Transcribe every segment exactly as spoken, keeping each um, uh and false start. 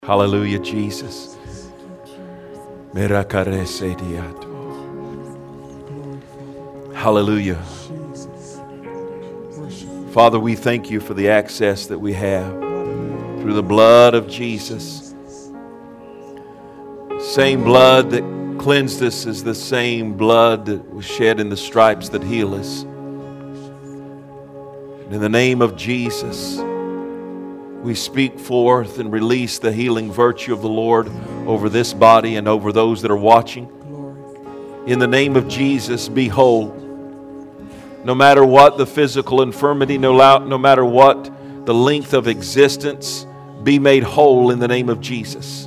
Hallelujah, Jesus. Hallelujah. Father, we thank you for the access that we have through the blood of Jesus. Same blood that cleansed us is the same blood that was shed in the stripes that heal us. And in the name of Jesus, we speak forth and release the healing virtue of the Lord over this body and over those that are watching. In the name of Jesus, be whole. No matter what the physical infirmity, no, no matter what the length of existence, be made whole in the name of Jesus.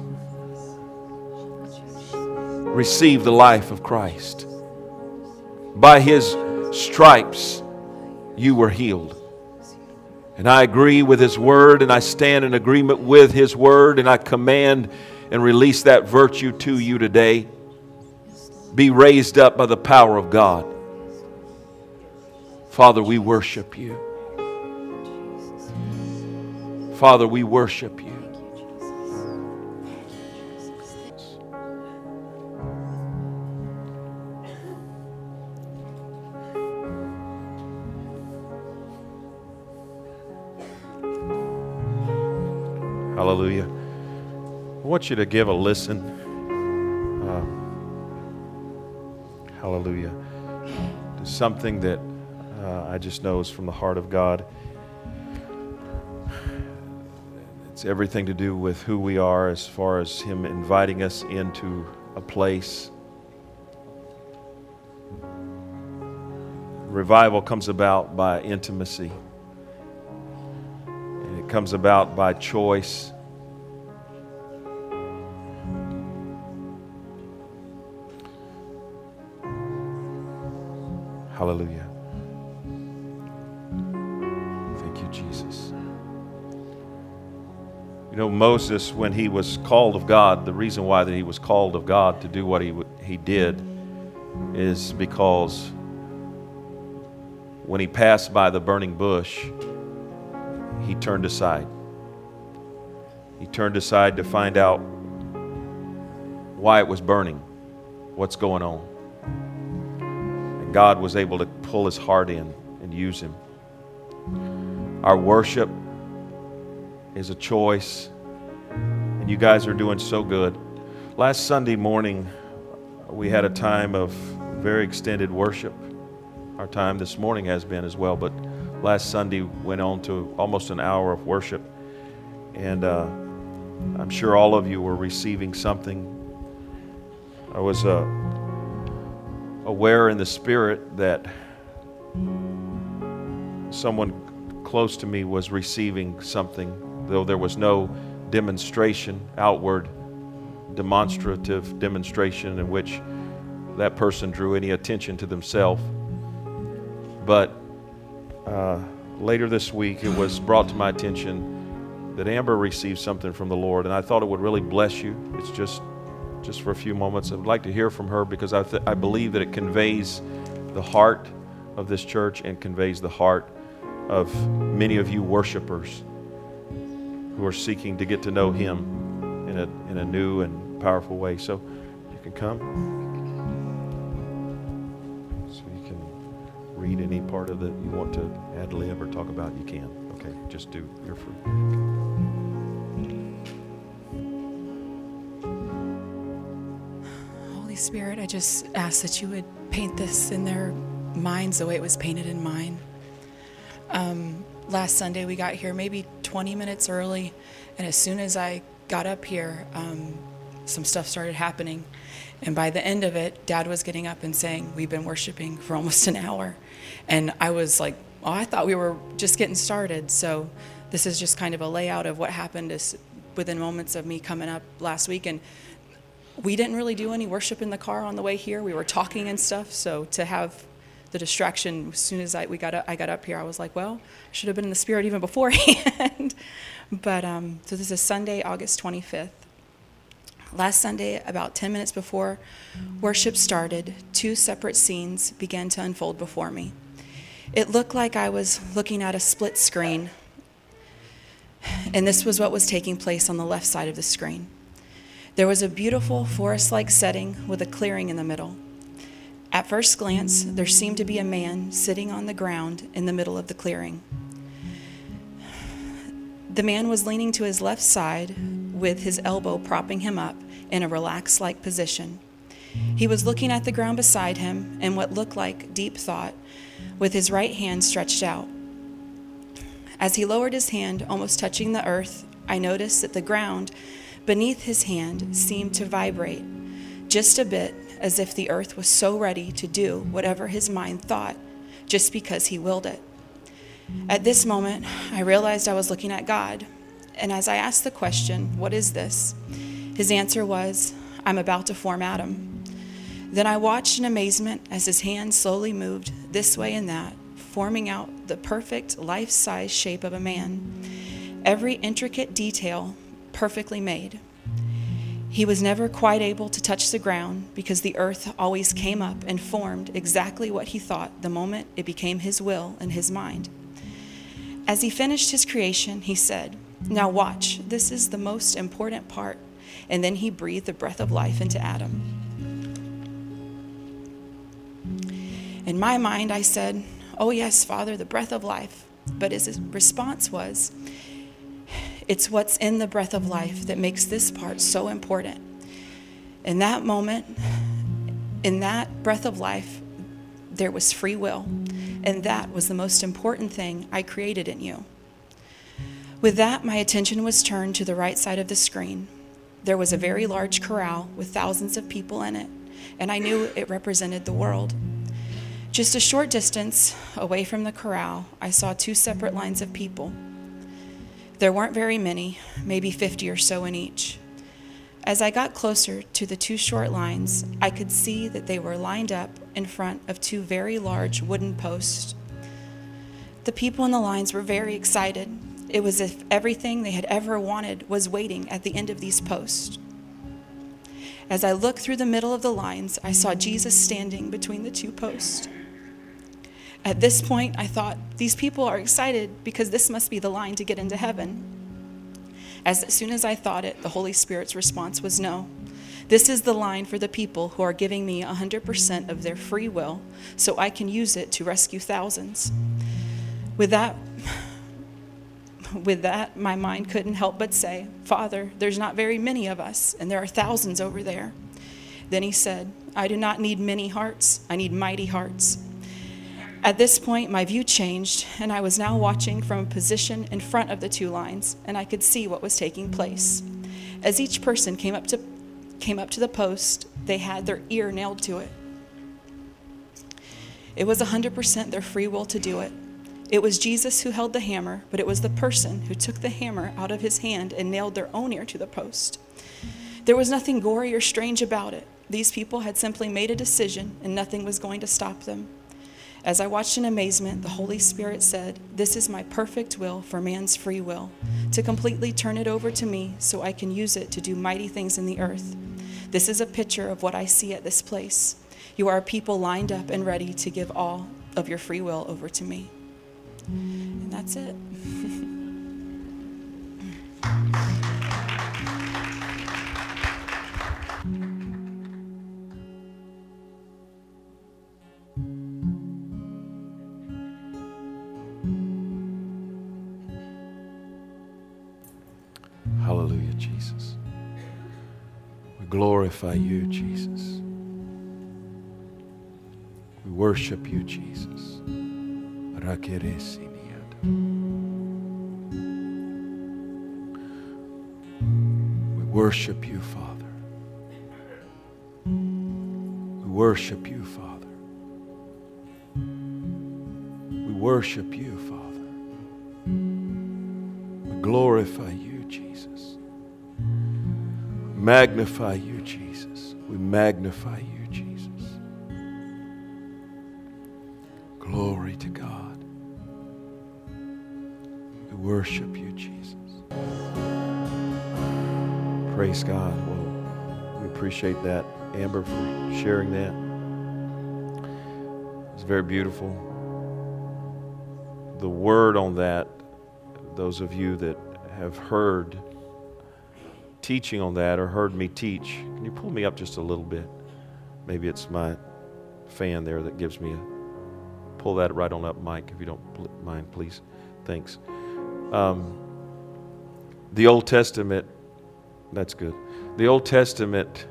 Receive the life of Christ. By His stripes, you were healed. And I agree with His Word, and I stand in agreement with His Word, and I command and release that virtue to you today. Be raised up by the power of God. Father, we worship you. Father, we worship you. Hallelujah. I want you to give a listen. Uh, hallelujah. To something that uh, I just know is from the heart of God. It's everything to do with who we are as far as Him inviting us into a place. Revival comes about by intimacy. And it comes about by choice. Hallelujah. Thank you, Jesus. You know, Moses, when he was called of God, the reason why that he was called of God to do what he he did is because when he passed by the burning bush, he turned aside. He turned aside to find out why it was burning, what's going on. God was able to pull his heart in and use him. Our worship is a choice, and you guys are doing so good. Last Sunday morning, we had a time of very extended worship. Our time this morning has been as well, but last Sunday went on to almost an hour of worship, and uh, I'm sure all of you were receiving something. I was uh, aware in the spirit that someone close to me was receiving something, though there was no demonstration, outward demonstrative demonstration in which that person drew any attention to themselves. But uh, later this week it was brought to my attention that Amber received something from the Lord, and I thought it would really bless you. It's just just for a few moments. I would like to hear from her because I, th- I believe that it conveys the heart of this church and conveys the heart of many of you worshipers who are seeking to get to know Him in a in a new and powerful way. So you can come. So you can read any part of it you want to ad-lib or talk about, you can. Okay, just do. You're free. Holy Spirit, I just ask that you would paint this in their minds the way it was painted in mine. Um, last Sunday we got here maybe twenty minutes early, and as soon as I got up here, um, some stuff started happening. And by the end of it, Dad was getting up and saying, we've been worshiping for almost an hour. And I was like, oh, I thought we were just getting started. So this is just kind of a layout of what happened is within moments of me coming up last week. And we didn't really do any worship in the car on the way here. We were talking and stuff. So to have the distraction, as soon as I we got up, I got up here, I was like, well, I should have been in the Spirit even beforehand. But um, so this is Sunday, August twenty-fifth. Last Sunday, about ten minutes before worship started, two separate scenes began to unfold before me. It looked like I was looking at a split screen. And this was what was taking place on the left side of the screen. There was a beautiful forest-like setting with a clearing in the middle. At first glance, there seemed to be a man sitting on the ground in the middle of the clearing. The man was leaning to his left side with his elbow propping him up in a relaxed-like position. He was looking at the ground beside him in what looked like deep thought, with his right hand stretched out. As he lowered his hand, almost touching the earth, I noticed that the ground beneath his hand seemed to vibrate just a bit, as if the earth was so ready to do whatever his mind thought, just because he willed it. At this moment, I realized I was looking at God, and as I asked the question, "What is this?" his answer was, "I'm about to form Adam." Then I watched in amazement as his hand slowly moved this way and that, forming out the perfect life-size shape of a man, every intricate detail perfectly made. He was never quite able to touch the ground because the earth always came up and formed exactly what he thought the moment it became his will and his mind. As he finished his creation, he said, "Now watch, this is the most important part." And then he breathed the breath of life into Adam. In my mind, I said, "Oh yes, Father, the breath of life." But his response was, "It's what's in the breath of life that makes this part so important." In that moment, in that breath of life, there was free will, and that was the most important thing I created in you. With that, my attention was turned to the right side of the screen. There was a very large corral with thousands of people in it, and I knew it represented the world. Just a short distance away from the corral, I saw two separate lines of people. There weren't very many, maybe fifty or so in each. As I got closer to the two short lines, I could see that they were lined up in front of two very large wooden posts. The people in the lines were very excited. It was as if everything they had ever wanted was waiting at the end of these posts. As I looked through the middle of the lines, I saw Jesus standing between the two posts. At this point, I thought, these people are excited because this must be the line to get into heaven. As soon as I thought it, the Holy Spirit's response was no. This is the line for the people who are giving me one hundred percent of their free will so I can use it to rescue thousands. With that, with that, my mind couldn't help but say, "Father, there's not very many of us, and there are thousands over there." Then he said, "I do not need many hearts, I need mighty hearts." At this point, my view changed, and I was now watching from a position in front of the two lines, and I could see what was taking place. As each person came up to came up to the post, they had their ear nailed to it. It was one hundred percent their free will to do it. It was Jesus who held the hammer, but it was the person who took the hammer out of his hand and nailed their own ear to the post. There was nothing gory or strange about it. These people had simply made a decision, and nothing was going to stop them. As I watched in amazement, the Holy Spirit said, "This is my perfect will for man's free will, to completely turn it over to me so I can use it to do mighty things in the earth. This is a picture of what I see at this place. You are people lined up and ready to give all of your free will over to me." And that's it. Hallelujah, Jesus. We glorify you, Jesus. We worship you, Jesus. We worship you, Father. We worship you, Father. We worship you, Father. We glorify you, Jesus. We magnify you, Jesus. We magnify you, Jesus. Glory to God. We worship you, Jesus. Praise God. Well, we appreciate that, Amber, for sharing that. It's very beautiful. The word on that, those of you that have heard teaching on that or heard me teach, can you pull me up just a little bit? Maybe it's my fan there that gives me a, pull that right on up, Mike, if you don't mind, please. Thanks. Um, the Old Testament, that's good. The Old Testament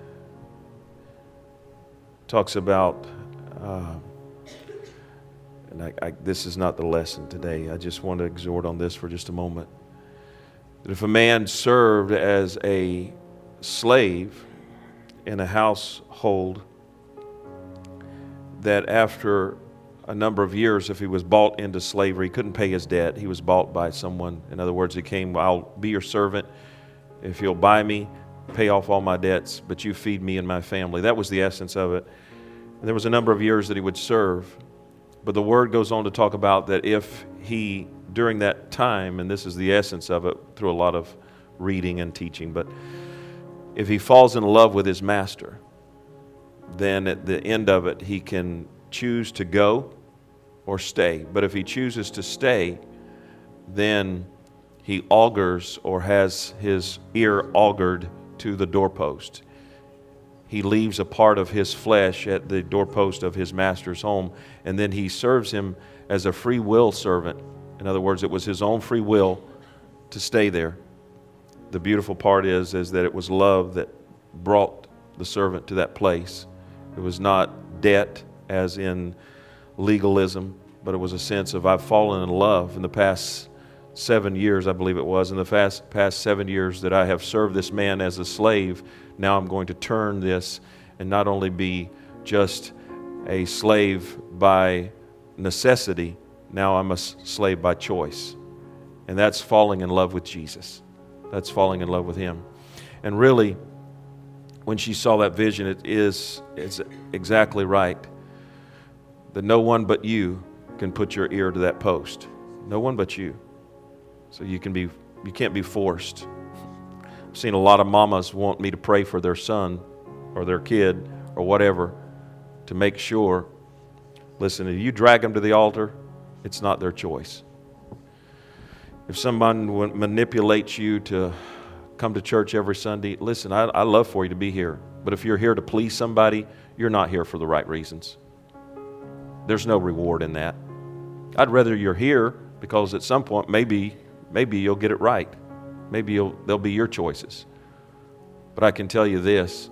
talks about, uh, and I, I, this is not the lesson today. I just want to exhort on this for just a moment. That if a man served as a slave in a household, that after a number of years, if he was bought into slavery, he couldn't pay his debt. He was bought by someone. In other words, he came, I'll be your servant. If you'll buy me, pay off all my debts, but you feed me and my family. That was the essence of it. And there was a number of years that he would serve. But the word goes on to talk about that if he, during that time, and this is the essence of it through a lot of reading and teaching, but if he falls in love with his master, then at the end of it, he can choose to go or stay. But if he chooses to stay, then he augurs or has his ear augured to the doorpost. He leaves a part of his flesh at the doorpost of his master's home, and then he serves him as a free will servant. In other words, it was his own free will to stay there. The beautiful part is, is that it was love that brought the servant to that place. It was not debt, as in legalism, but it was a sense of I've fallen in love in the past seven years, I believe it was, in the past, past seven years that I have served this man as a slave. Now I'm going to turn this and not only be just a slave by necessity, now I'm a slave by choice. And that's falling in love with Jesus. That's falling in love with Him. And really, when she saw that vision, it is it's exactly right. That no one but you can put your ear to that post. No one but you. So you can be you can't be forced. I've seen a lot of mamas want me to pray for their son or their kid or whatever to make sure. Listen, if you drag them to the altar, it's not their choice. If someone manipulates you to come to church every Sunday, listen, I, I love for you to be here. But if you're here to please somebody, you're not here for the right reasons. There's no reward in that. I'd rather you're here because at some point maybe maybe you'll get it right. Maybe you'll, they'll be your choices. But I can tell you this,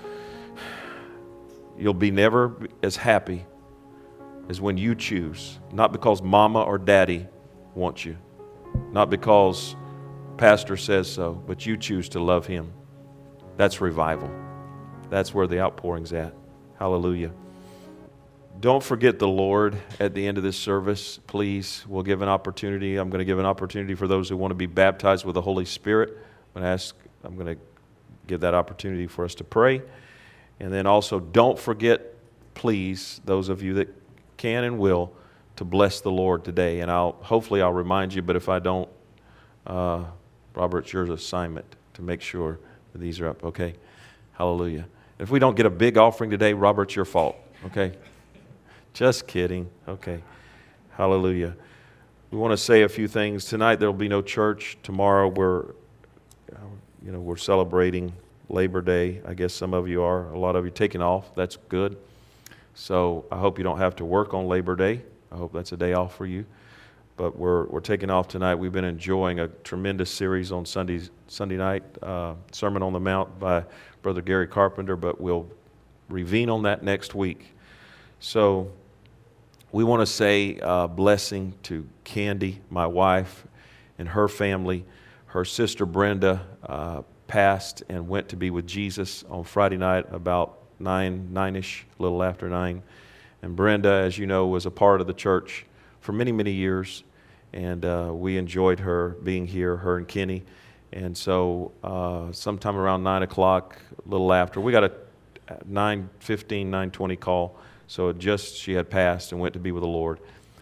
you'll be never as happy as when you choose, not because mama or daddy wants you, not because pastor says so, but you choose to love Him. That's revival. That's where the outpouring's at. Hallelujah. Don't forget the Lord at the end of this service, please. We'll give an opportunity. I'm going to give an opportunity for those who want to be baptized with the Holy Spirit. I'm going to ask, I'm going to give that opportunity for us to pray. And then also, don't forget, please, those of you that can and will, to bless the Lord today. And I'll hopefully I'll remind you, but if I don't, uh, Robert, it's your assignment to make sure that these are up, okay? Hallelujah. If we don't get a big offering today, Robert, it's your fault, okay? Just kidding. Okay. Hallelujah. We want to say a few things. Tonight there will be no church. Tomorrow we're, you know, we're celebrating Labor Day. I guess some of you are. A lot of you taking off. That's good. So I hope you don't have to work on Labor Day. I hope that's a day off for you. But we're we're taking off tonight. We've been enjoying a tremendous series on Sundays, Sunday night, uh, Sermon on the Mount by Brother Gary Carpenter. But we'll revene on that next week. So we want to say a blessing to Candy, my wife, and her family. Her sister Brenda uh, passed and went to be with Jesus on Friday night about nine, nine-ish, a little after nine. And Brenda, as you know, was a part of the church for many, many years. And uh, we enjoyed her being here, her and Kenny. And so uh, sometime around nine o'clock, a little after, we got a nine fifteen, nine twenty call. So it just, she had passed and went to be with the Lord.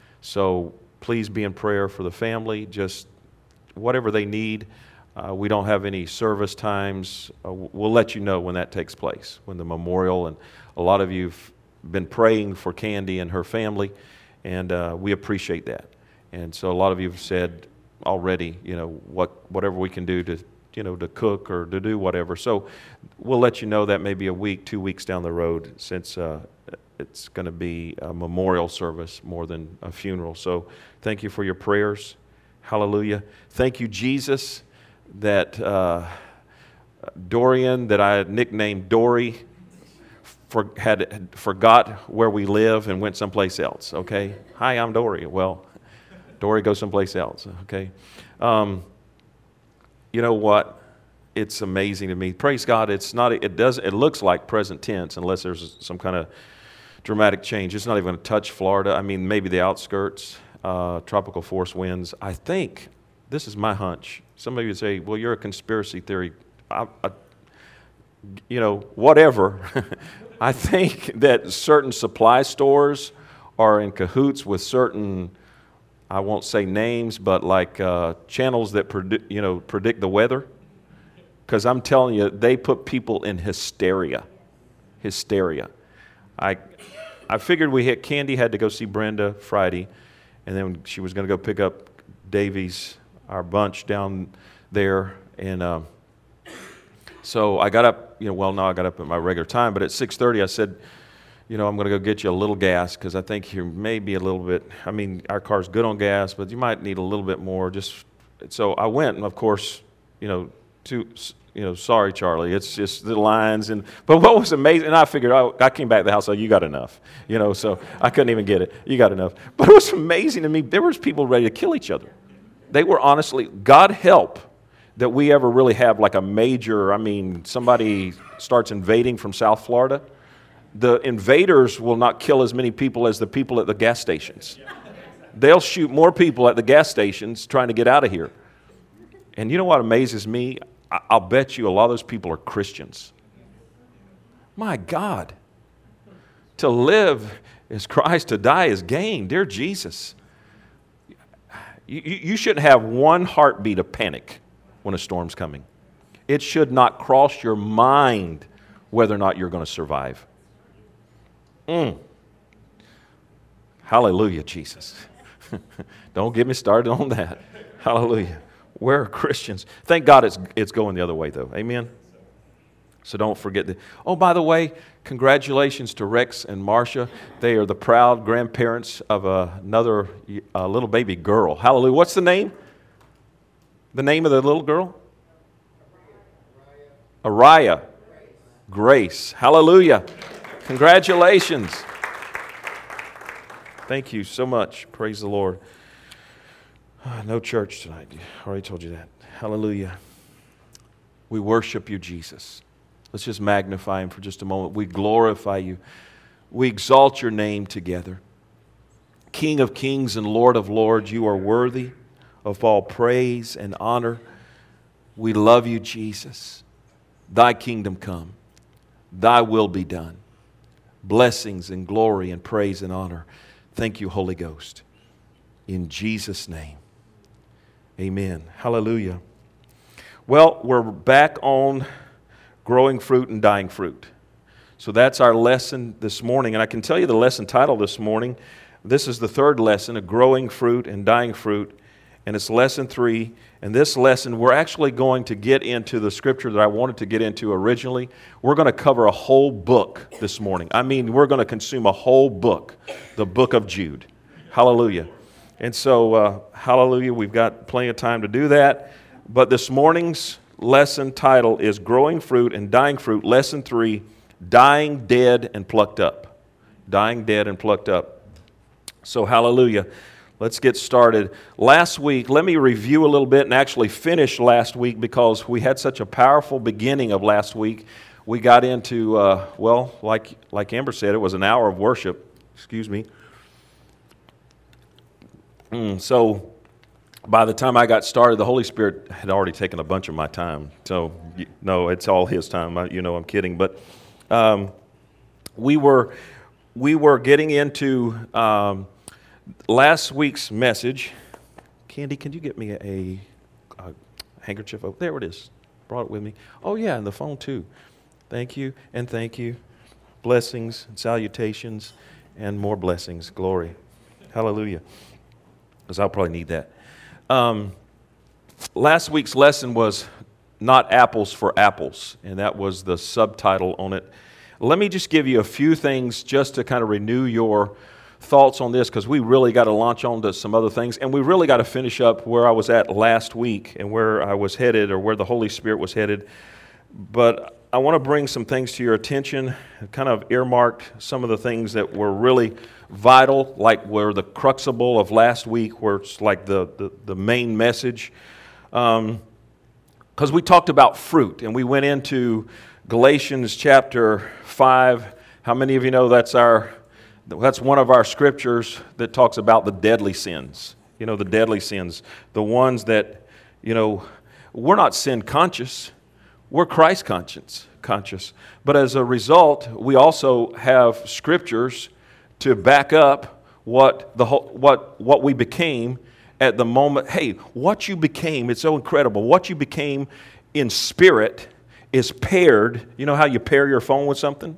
So please be in prayer for the family, just whatever they need. Uh, we don't have any service times. Uh, we'll let you know when that takes place, when the memorial, and a lot of you have been praying for Candy and her family, and uh, we appreciate that. And so a lot of you have said, already, you know, what whatever we can do to, you know, to cook or to do whatever. So we'll let you know that maybe a week, two weeks down the road, since uh, it's going to be a memorial service more than a funeral. So thank you for your prayers. Hallelujah. Thank you, Jesus, that uh, Dorian, that I nicknamed Dory, for, had, had forgot where we live and went someplace else, okay? Hi, I'm Dory. Well, Dory goes someplace else, okay? Um, you know what? It's amazing to me. Praise God, it's not, it does, it looks like present tense unless there's some kind of dramatic change. It's not even going to touch Florida. I mean, maybe the outskirts, uh, tropical force winds. I think, this is my hunch. Some of you would say, well, you're a conspiracy theory. I, I, you know, whatever. I think that certain supply stores are in cahoots with certain, I won't say names, but like uh, channels that predict, you know, predict the weather. Because I'm telling you, they put people in hysteria. Hysteria. I, I figured we hit. Candy had to go see Brenda Friday, and then she was going to go pick up Davies, our bunch down there, and um, so I got up. You know, well, no, I got up at my regular time, but at six thirty, I said, you know, I'm going to go get you a little gas because I think you may be a little bit. I mean, our car's good on gas, but you might need a little bit more. Just so I went, and of course, you know, to. You know, sorry, Charlie. It's just the lines, and but what was amazing, and I figured, oh, I came back to the house, like, you got enough, you know. So I couldn't even get it. You got enough. But it was amazing to me. There was people ready to kill each other. They were honestly, God help that we ever really have like a major. I mean, somebody starts invading from South Florida. The invaders will not kill as many people as the people at the gas stations. They'll shoot more people at the gas stations trying to get out of here. And you know what amazes me? I'll bet you a lot of those people are Christians. My God. To live is Christ, to die is gain. Dear Jesus. You, you shouldn't have one heartbeat of panic when a storm's coming. It should not cross your mind whether or not you're going to survive. Mm. Hallelujah, Jesus. Don't get me started on that. Hallelujah. We're Christians. Thank God it's it's going the other way, though. Amen? So don't forget that. Oh, by the way, congratulations to Rex and Marcia. They are the proud grandparents of uh, another uh, little baby girl. Hallelujah. What's the name? The name of the little girl? Araya. Grace. Hallelujah. Congratulations. Thank you so much. Praise the Lord. No church tonight. I already told you that. Hallelujah. We worship you, Jesus. Let's just magnify him for just a moment. We glorify you. We exalt your name together. King of kings and Lord of lords, you are worthy of all praise and honor. We love you, Jesus. Thy kingdom come. Thy will be done. Blessings and glory and praise and honor. Thank you, Holy Ghost. In Jesus' name. Amen. Hallelujah. Well, we're back on growing fruit and dying fruit. So that's our lesson this morning. And I can tell you the lesson title this morning. This is the third lesson, of growing fruit and dying fruit. And it's lesson three. And this lesson, we're actually going to get into the scripture that I wanted to get into originally. We're going to cover a whole book this morning. I mean, we're going to consume a whole book, the book of Jude. Hallelujah. And so, uh, hallelujah, we've got plenty of time to do that. But this morning's lesson title is Growing Fruit and Dying Fruit. Lesson three, Dying, Dead, and Plucked Up. Dying, Dead, and Plucked Up. So, hallelujah. Let's get started. Last week, let me review a little bit and actually finish last week because we had such a powerful beginning of last week. We got into, uh, well, like, like Amber said, it was an hour of worship. Excuse me. Mm, so by the time I got started, the Holy Spirit had already taken a bunch of my time. So, no, it's all His time. I, you know, I'm kidding. But um, we were we were getting into um, last week's message. Candy, can you get me a, a handkerchief? Oh, there it is. Brought it with me. Oh, yeah, and the phone too. Thank you and thank you. Blessings and salutations and more blessings. Glory. Hallelujah. Because I'll probably need that. Um, last week's lesson was Not Apples for Apples, and that was the subtitle on it. Let me just give you a few things just to kind of renew your thoughts on this, because we really got to launch on to some other things, and we really got to finish up where I was at last week and where I was headed, or where the Holy Spirit was headed. But I want to bring some things to your attention, kind of earmarked some of the things that were really vital, like were the crucible of last week, where it's like the, the, the main message. Um, because we talked about fruit, and we went into Galatians chapter five. How many of you know that's our that's one of our scriptures that talks about the deadly sins? You know, the deadly sins, the ones that, you know, we're not sin conscious, we're Christ conscious, conscious. But as a result, we also have scriptures to back up what the whole, what what we became at the moment. Hey, what you became, it's so incredible. What you became in spirit is paired. You know how you pair your phone with something?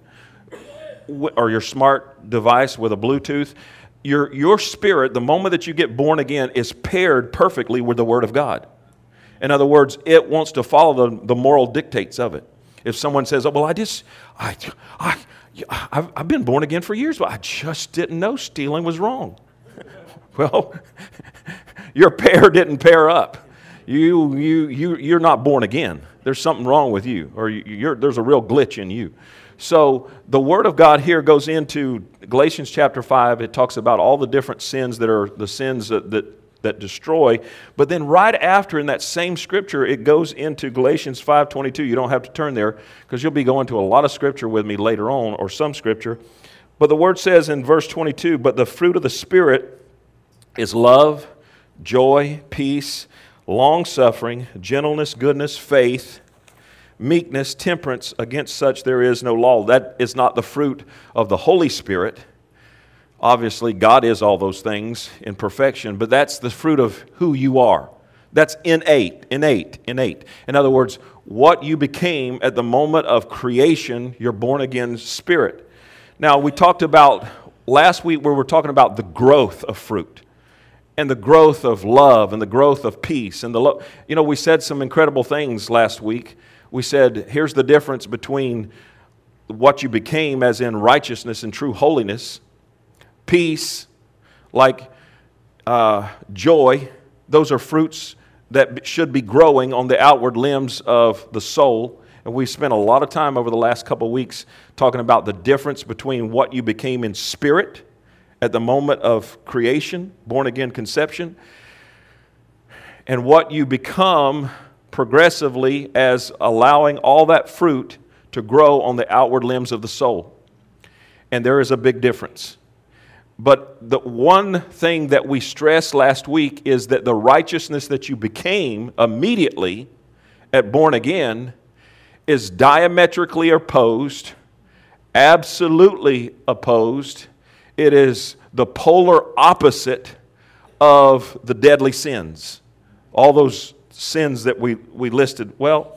Or your smart device with a Bluetooth? Your, your spirit, the moment that you get born again, is paired perfectly with the Word of God. In other words, it wants to follow the, the moral dictates of it. If someone says, oh, well, I just, I, I, I've, I've been born again for years, but I just didn't know stealing was wrong. Well, your pair didn't pair up. You, you, you, you're not born again. There's something wrong with you, or you're, there's a real glitch in you. So the Word of God here goes into Galatians chapter five. It talks about all the different sins that are the sins that, that, that destroy. But then right after, in that same scripture, it goes into Galatians five twenty-two. You don't have to turn there, because you'll be going to a lot of scripture with me later on, or some scripture. But the Word says in verse twenty-two, but the fruit of the Spirit is love, joy, peace, long-suffering, gentleness, goodness, faith, meekness, temperance. Against such there is no law. That is not the fruit of the Holy Spirit. Obviously, God is all those things in perfection, but that's the fruit of who you are. That's innate, innate, innate. In other words, what you became at the moment of creation, your born-again spirit. Now, we talked about last week where we're talking about the growth of fruit, and the growth of love, and the growth of peace. And the lo- You know, we said some incredible things last week. We said, here's the difference between what you became, as in righteousness and true holiness, peace, like uh, joy. Those are fruits that should be growing on the outward limbs of the soul. And we spent a lot of time over the last couple of weeks talking about the difference between what you became in spirit at the moment of creation, born-again conception, and what you become progressively as allowing all that fruit to grow on the outward limbs of the soul. And there is a big difference. But the one thing that we stressed last week is that the righteousness that you became immediately at born again is diametrically opposed, absolutely opposed. It is the polar opposite of the deadly sins. All those sins that we, we listed. Well,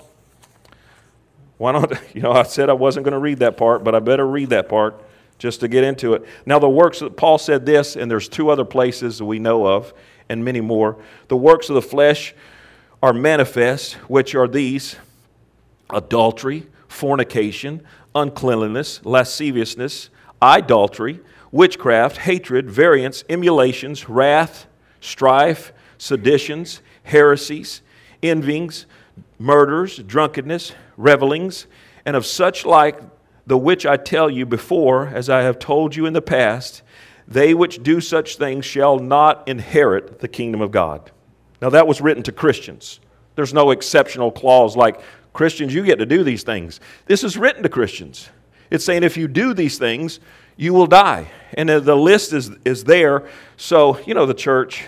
why not? You know, I said I wasn't going to read that part, but I better read that part just to get into it. Now, the works, Paul said this, and there's two other places that we know of, and many more. The works of the flesh are manifest, which are these: adultery, fornication, uncleanliness, lasciviousness, idolatry, witchcraft, hatred, variance, emulations, wrath, strife, seditions, heresies, envyings, murders, drunkenness, revelings, and of such like, the which I tell you before, as I have told you in the past, they which do such things shall not inherit the kingdom of God. Now that was written to Christians. There's no exceptional clause like, Christians, you get to do these things. This is written to Christians. It's saying if you do these things, you will die. And the list is, is there. So, you know, the church,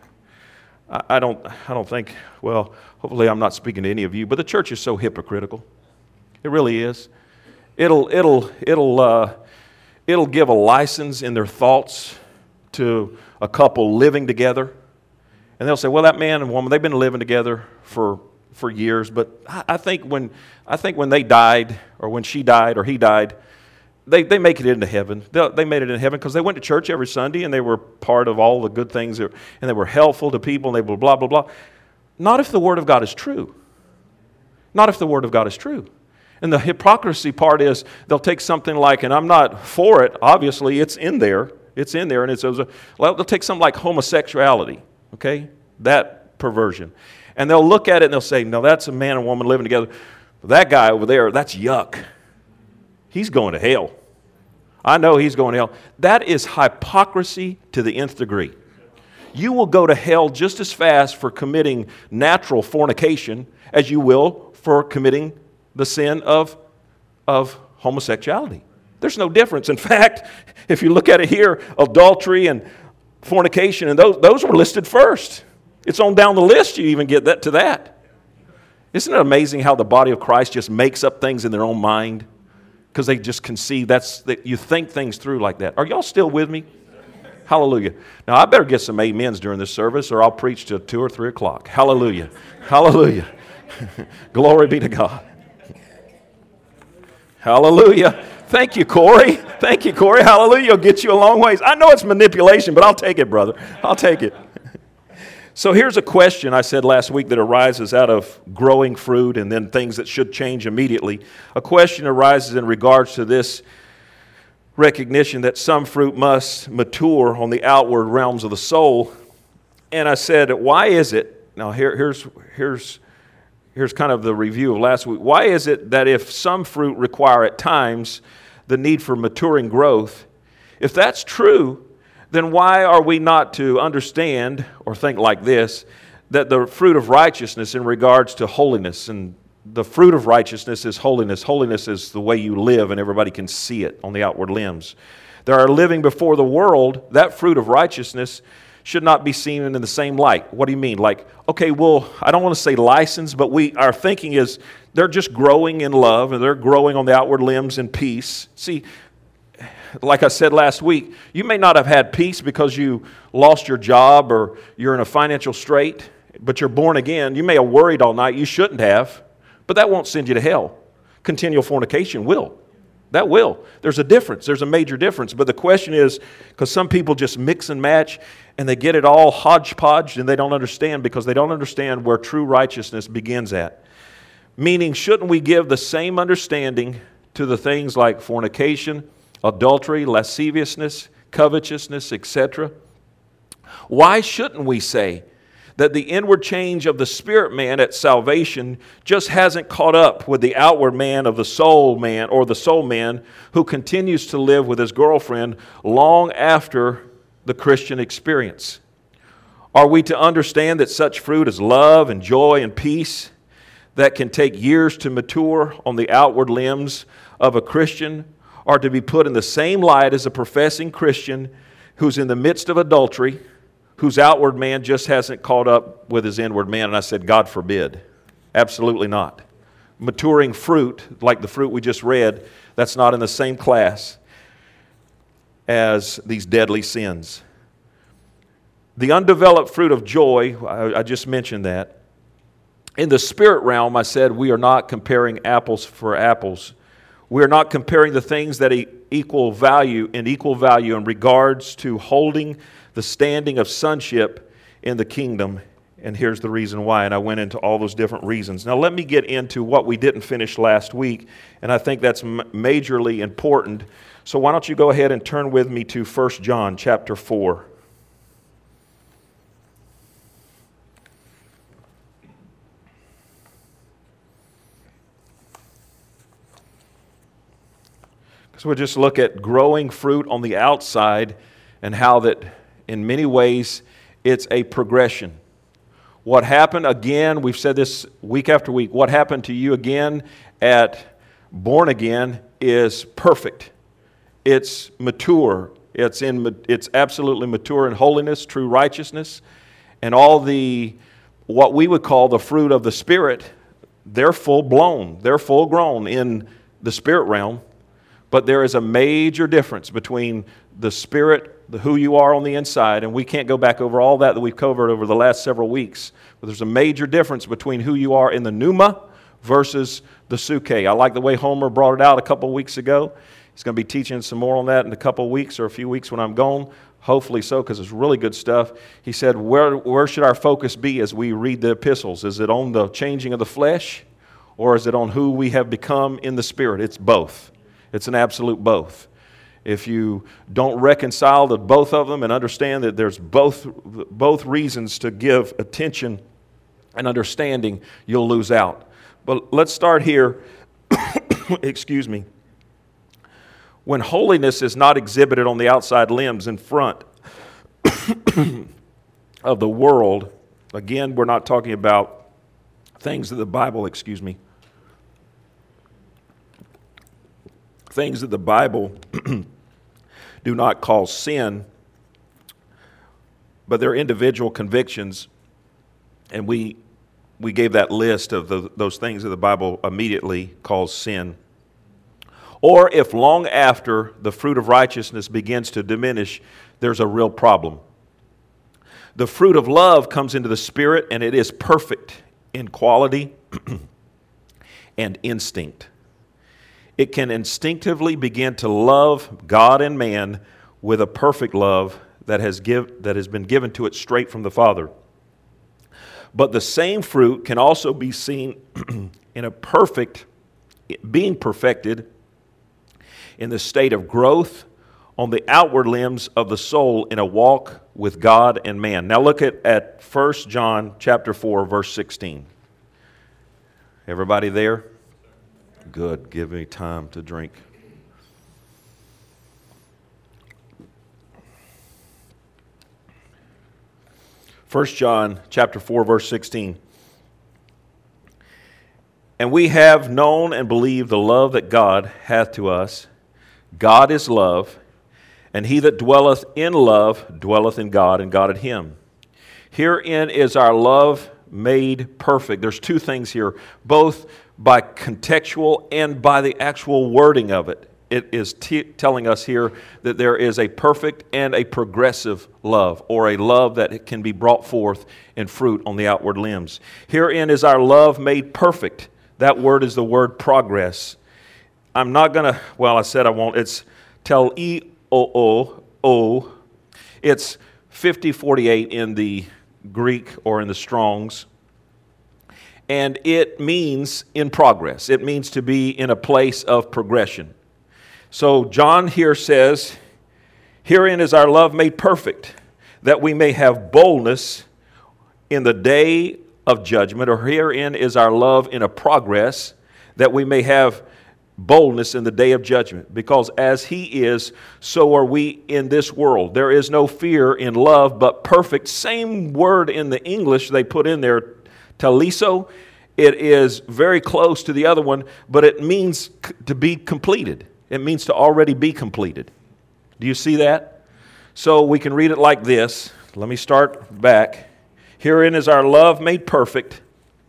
I, I don't I don't think, well, hopefully I'm not speaking to any of you, but the church is so hypocritical. It really is. It'll it'll it'll uh, it'll give a license in their thoughts to a couple living together. And they'll say, well, that man and woman, they've been living together for for years, but I, I think when I think when they died, or when she died, or he died, They they make it into heaven. They, they made it in heaven because they went to church every Sunday and they were part of all the good things, and they were helpful to people, and they were blah, blah, blah. Not if the Word of God is true. Not if the Word of God is true. And the hypocrisy part is they'll take something like, and I'm not for it, obviously, it's in there. It's in there, and it's, well, they'll take something like homosexuality, okay? That perversion. And they'll look at it and they'll say, no, that's a man and woman living together. That guy over there, that's yuck. He's going to hell. I know he's going to hell. That is hypocrisy to the nth degree. You will go to hell just as fast for committing natural fornication as you will for committing the sin of, of homosexuality. There's no difference. In fact, if you look at it here, adultery and fornication, and those, those were listed first. It's on down the list you even get that to that. Isn't it amazing how the body of Christ just makes up things in their own mind? Because they just conceive, that's, that you think things through like that. Are y'all still with me? Hallelujah. Now, I better get some amens during this service or I'll preach till two or three o'clock. Hallelujah. Hallelujah. Glory be to God. Hallelujah. Thank you, Corey. Thank you, Corey. Hallelujah. It'll get you a long ways. I know it's manipulation, but I'll take it, brother. I'll take it. So here's a question I said last week that arises out of growing fruit and then things that should change immediately. A question arises in regards to this recognition that some fruit must mature on the outward realms of the soul. And I said, why is it? Now here, here's here's here's kind of the review of last week. Why is it that if some fruit require at times the need for maturing growth, if that's true, then why are we not to understand or think like this, that the fruit of righteousness in regards to holiness, and the fruit of righteousness is holiness. Holiness is the way you live and everybody can see it on the outward limbs. There are living before the world, that fruit of righteousness should not be seen in the same light. What do you mean? Like, okay, well, I don't want to say license, but we our thinking is they're just growing in love and they're growing on the outward limbs in peace. See, like I said last week, you may not have had peace because you lost your job or you're in a financial strait, but you're born again. You may have worried all night. You shouldn't have, but that won't send you to hell. Continual fornication will. That will. There's a difference. There's a major difference. But the question is, because some people just mix and match and they get it all hodgepodge and they don't understand because they don't understand where true righteousness begins at. Meaning, shouldn't we give the same understanding to the things like fornication, adultery, lasciviousness, covetousness, et cetera? Why shouldn't we say that the inward change of the spirit man at salvation just hasn't caught up with the outward man of the soul man or the soul man who continues to live with his girlfriend long after the Christian experience? Are we to understand that such fruit as love and joy and peace that can take years to mature on the outward limbs of a Christian are to be put in the same light as a professing Christian who's in the midst of adultery, whose outward man just hasn't caught up with his inward man? And I said, God forbid. Absolutely not. Maturing fruit, like the fruit we just read, that's not in the same class as these deadly sins. The undeveloped fruit of joy, I, I just mentioned that. In the spirit realm, I said we are not comparing apples for apples. We are not comparing the things that equal value in equal value in regards to holding the standing of sonship in the kingdom. And here's the reason why. And I went into all those different reasons. Now let me get into what we didn't finish last week. And I think that's majorly important. So why don't you go ahead and turn with me to First John chapter four. So we'll just look at growing fruit on the outside and how that in many ways it's a progression. What happened again, we've said this week after week, what happened to you again at born again is perfect. It's mature. It's in it's absolutely mature in holiness, true righteousness, and all the what we would call the fruit of the Spirit, they're full blown, they're full grown in the spirit realm. But there is a major difference between the spirit, the who you are on the inside, and we can't go back over all that that we've covered over the last several weeks. But there's a major difference between who you are in the pneuma versus the suke. I like the way Homer brought it out a couple of weeks ago. He's going to be teaching some more on that in a couple of weeks or a few weeks when I'm gone. Hopefully so, because it's really good stuff. He said, where, where should our focus be as we read the epistles? Is it on the changing of the flesh, or is it on who we have become in the Spirit? It's both. It's an absolute both. If you don't reconcile the both of them and understand that there's both, both reasons to give attention and understanding, you'll lose out. But let's start here. Excuse me. When holiness is not exhibited on the outside limbs in front of the world, again, we're not talking about things that the Bible, excuse me, things that the Bible do not call sin, but they're individual convictions, and we we gave that list of the, those things that the Bible immediately calls sin. Or if long after the fruit of righteousness begins to diminish, there's a real problem. The fruit of love comes into the Spirit, and it is perfect in quality and instinct. It can instinctively begin to love God and man with a perfect love that has give, that has been given to it straight from the Father. But the same fruit can also be seen in a perfect, being perfected in the state of growth on the outward limbs of the soul in a walk with God and man. Now look at, at First John chapter four, verse sixteen. Everybody there? Good. Give me time to drink. First John chapter four, verse sixteen. And we have known and believed the love that God hath to us. God is love, and he that dwelleth in love dwelleth in God, and God in him. Herein is our love made perfect. There's two things here, both by contextual and by the actual wording of it. It is t- telling us here that there is a perfect and a progressive love, or a love that can be brought forth in fruit on the outward limbs. Herein is our love made perfect. That word is the word progress. I'm not going to, well, I said I won't. It's tel e o o o. It's fifty forty-eight in the Greek or in the Strong's. And it means in progress. It means to be in a place of progression. So John here says, herein is our love made perfect, that we may have boldness in the day of judgment, or herein is our love in a progress, that we may have boldness in the day of judgment. Because as he is, so are we in this world. There is no fear in love, but perfect. Same word in the English they put in there, taliso. It is very close to the other one, but it means to be completed. It means to already be completed. Do you see that? So we can read it like this. Let me start back. Herein is our love made perfect,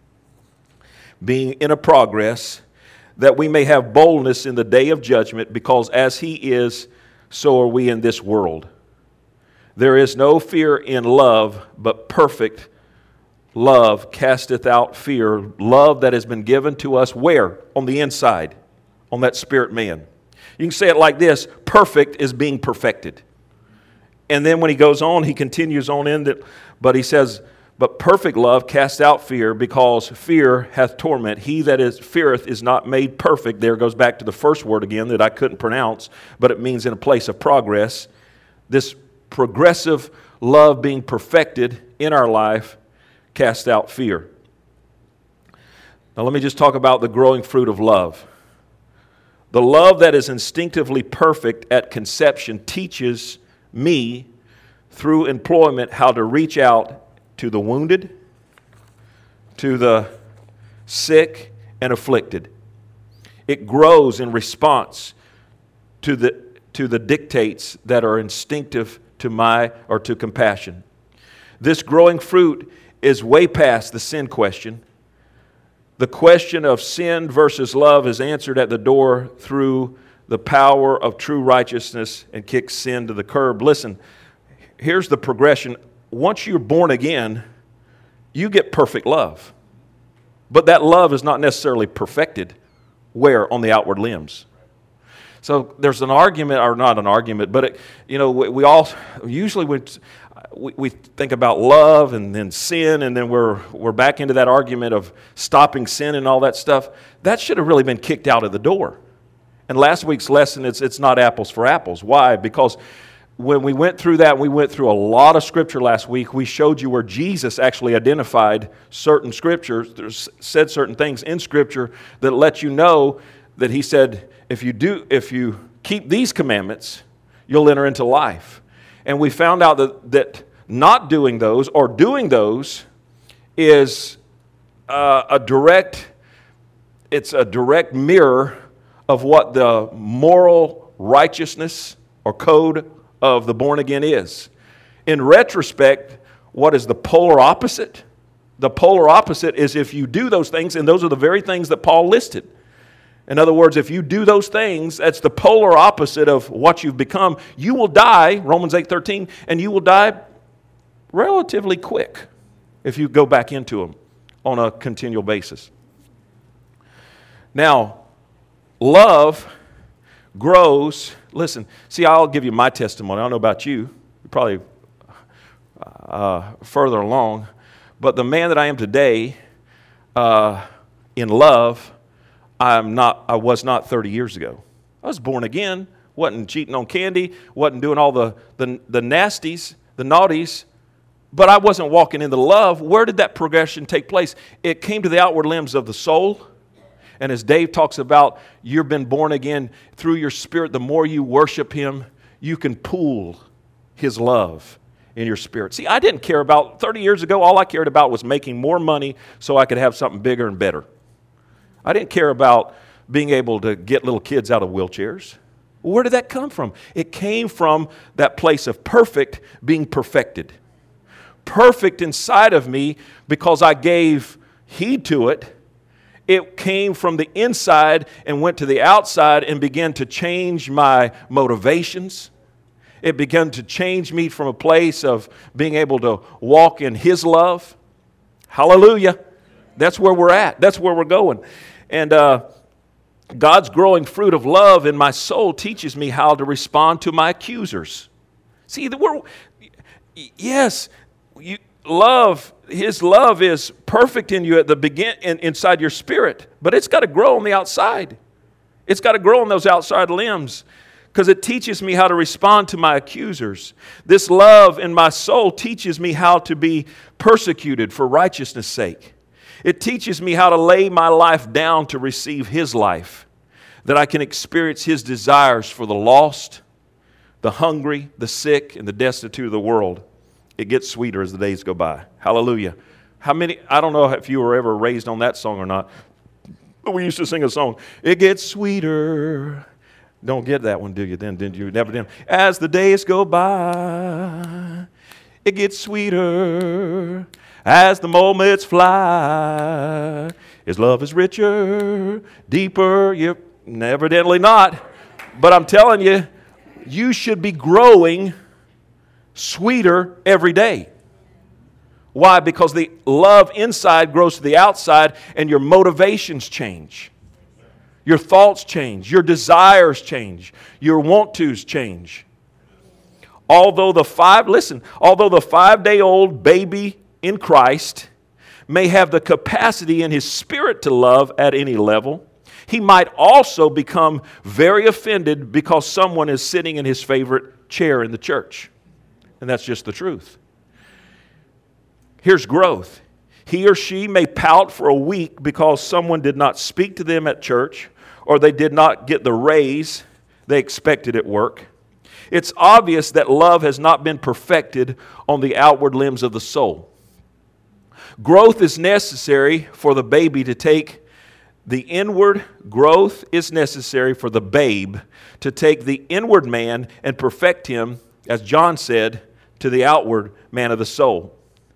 being in a progress, that we may have boldness in the day of judgment, because as he is, so are we in this world. There is no fear in love, but perfect love casteth out fear. Love that has been given to us where? On the inside, on that spirit man. You can say it like this: perfect is being perfected. And then when he goes on, he continues on in that, but he says, but perfect love casts out fear, because fear hath torment. He that is feareth is not made perfect. There goes back to the first word again that I couldn't pronounce, but it means in a place of progress. This progressive love being perfected in our life casts out fear. Now let me just talk about the growing fruit of love. The love that is instinctively perfect at conception teaches me through employment how to reach out to the wounded, to the sick and afflicted. It grows in response to the to the dictates that are instinctive to my or to compassion. This growing fruit is way past the sin question. The question of sin versus love is answered at the door through the power of true righteousness and kicks sin to the curb. Listen, here's the progression. Once you're born again, you get perfect love. But that love is not necessarily perfected where? On the outward limbs. So there's an argument, or not an argument, but it, you know, we, we all usually we, we we think about love and then sin, and then we're we're back into that argument of stopping sin and all that stuff. That should have really been kicked out of the door. And last week's lesson, it's it's not apples for apples. Why? Because when we went through that, we went through a lot of scripture last week. We showed you where Jesus actually identified certain scriptures, said certain things in scripture that let you know that he said, if you do, if you keep these commandments, you'll enter into life. And we found out that, that not doing those or doing those is uh, a direct, it's a direct mirror of what the moral righteousness or code of the born again is. In retrospect, what is the polar opposite? The polar opposite is if you do those things, and those are the very things that Paul listed. In other words, if you do those things, that's the polar opposite of what you've become. You will die, Romans eight thirteen, and you will die relatively quick if you go back into them on a continual basis. Now, love grows. Listen, see, I'll give you my testimony. I don't know about you. You're probably uh, further along. But the man that I am today, uh, in love, I'm not. I was not thirty years ago. I was born again. Wasn't cheating on candy. Wasn't doing all the, the, the nasties, the naughties. But I wasn't walking into love. Where did that progression take place? It came to the outward limbs of the soul. And as Dave talks about, you've been born again through your spirit. The more you worship him, you can pool his love in your spirit. See, I didn't care about, thirty years ago, all I cared about was making more money so I could have something bigger and better. I didn't care about being able to get little kids out of wheelchairs. Where did that come from? It came from that place of perfect being perfected. Perfect inside of me because I gave heed to it. It came from the inside and went to the outside and began to change my motivations. It began to change me from a place of being able to walk in his love. Hallelujah. That's where we're at. That's where we're going. And uh, God's growing fruit of love in my soul teaches me how to respond to my accusers. See, the word, yes, you, love, his love is perfect in you at the begin in, inside your spirit, but it's got to grow on the outside. It's got to grow on those outside limbs because it teaches me how to respond to my accusers. This love in my soul teaches me how to be persecuted for righteousness' sake. It teaches me how to lay my life down to receive his life, that I can experience his desires for the lost, the hungry, the sick, and the destitute of the world. It gets sweeter as the days go by. Hallelujah. How many, I don't know if you were ever raised on that song or not, but we used to sing a song. It gets sweeter. Don't get that one, do you? Then did you? Never did. As the days go by, it gets sweeter. As the moments fly, his love is richer, deeper. Yep, evidently not. But I'm telling you, you should be growing sweeter every day. Why? Because the love inside grows to the outside and your motivations change. Your thoughts change. Your desires change. Your want-tos change. Although the five, listen, although the five-day-old baby in Christ may have the capacity in his spirit to love at any level, he might also become very offended because someone is sitting in his favorite chair in the church. And that's just the truth. Here's growth. He or she may pout for a week because someone did not speak to them at church or they did not get the raise they expected at work. It's obvious that love has not been perfected on the outward limbs of the soul. Growth is necessary for the baby to take the inward growth is necessary for the babe to take the inward man and perfect him, as John said, to the outward man of the soul.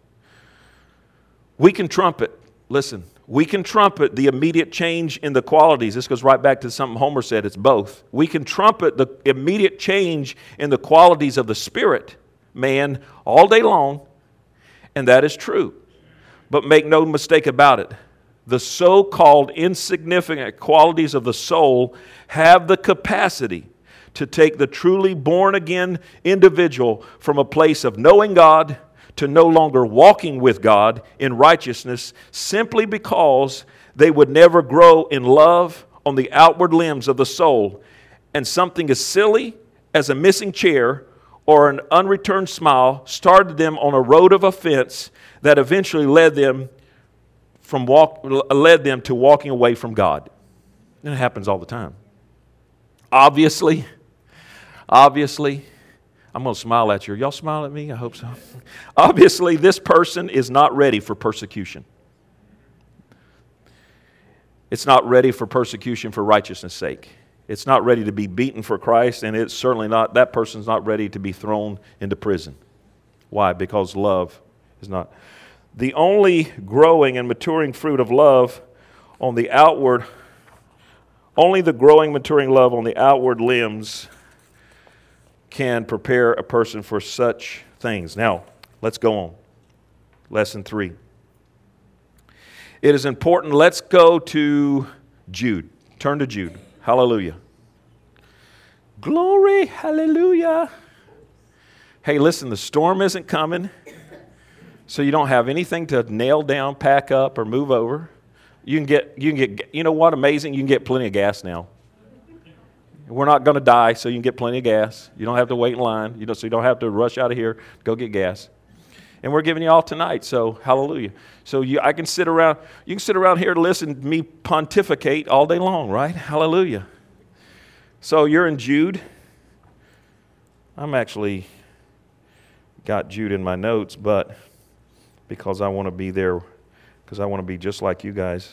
We can trumpet, listen, we can trumpet the immediate change in the qualities. This goes right back to something Homer said, it's both. We can trumpet the immediate change in the qualities of the spirit man all day long, and that is true. But make no mistake about it, the so-called insignificant qualities of the soul have the capacity to take the truly born-again individual from a place of knowing God to no longer walking with God in righteousness, simply because they would never grow in love on the outward limbs of the soul, and something as silly as a missing chair or an unreturned smile started them on a road of offense that eventually led them from walk led them to walking away from God. And it happens all the time. Obviously, obviously, I'm going to smile at you. Y'all smile at me? I hope so. Obviously, this person is not ready for persecution. It's not ready for persecution for righteousness' sake. It's not ready to be beaten for Christ, and it's certainly not, that person's not ready to be thrown into prison. Why? Because love is not. The only growing and maturing fruit of love on the outward, only the growing, maturing love on the outward limbs can prepare a person for such things. Now, let's go on. Lesson three. It is important. Let's go to Jude. Turn to Jude. Hallelujah. Glory, hallelujah. Hey, listen, the storm isn't coming, so you don't have anything to nail down, pack up, or move over. You can get, you can get, you know what, amazing? You can get plenty of gas now. We're not going to die, so you can get plenty of gas. You don't have to wait in line, you know, so you don't have to rush out of here, go get gas. And we're giving you all tonight, so hallelujah. So you, I can sit around, you can sit around here and listen to me pontificate all day long, right? Hallelujah. So you're in Jude. I'm actually got Jude in my notes, but because I want to be there, because I want to be just like you guys.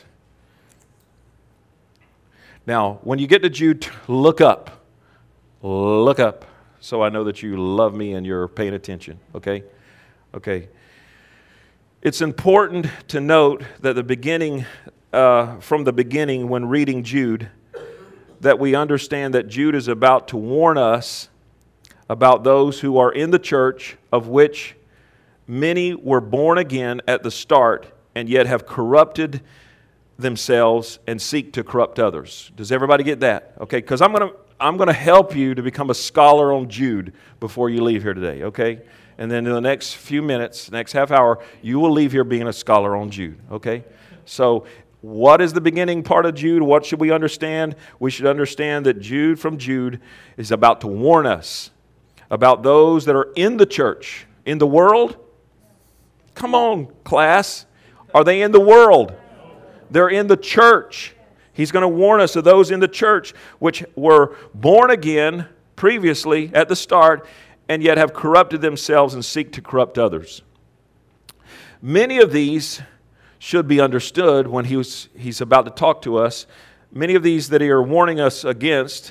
Now, when you get to Jude, look up. Look up, so I know that you love me and you're paying attention, okay? Okay. It's important to note that the beginning, uh, from the beginning when reading Jude, that we understand that Jude is about to warn us about those who are in the church, of which many were born again at the start and yet have corrupted themselves and seek to corrupt others. Does everybody get that? Okay, because I'm going to I'm going to help you to become a scholar on Jude before you leave here today, okay? And then in the next few minutes, next half hour, you will leave here being a scholar on Jude, okay? So what is the beginning part of Jude? What should we understand? We should understand that Jude from Jude is about to warn us about those that are in the church, in the world. Come on, class. Are they in the world? They're in the church. He's going to warn us of those in the church which were born again previously at the start and yet have corrupted themselves and seek to corrupt others. Many of these should be understood when he was, he's about to talk to us. Many of these that he are warning us against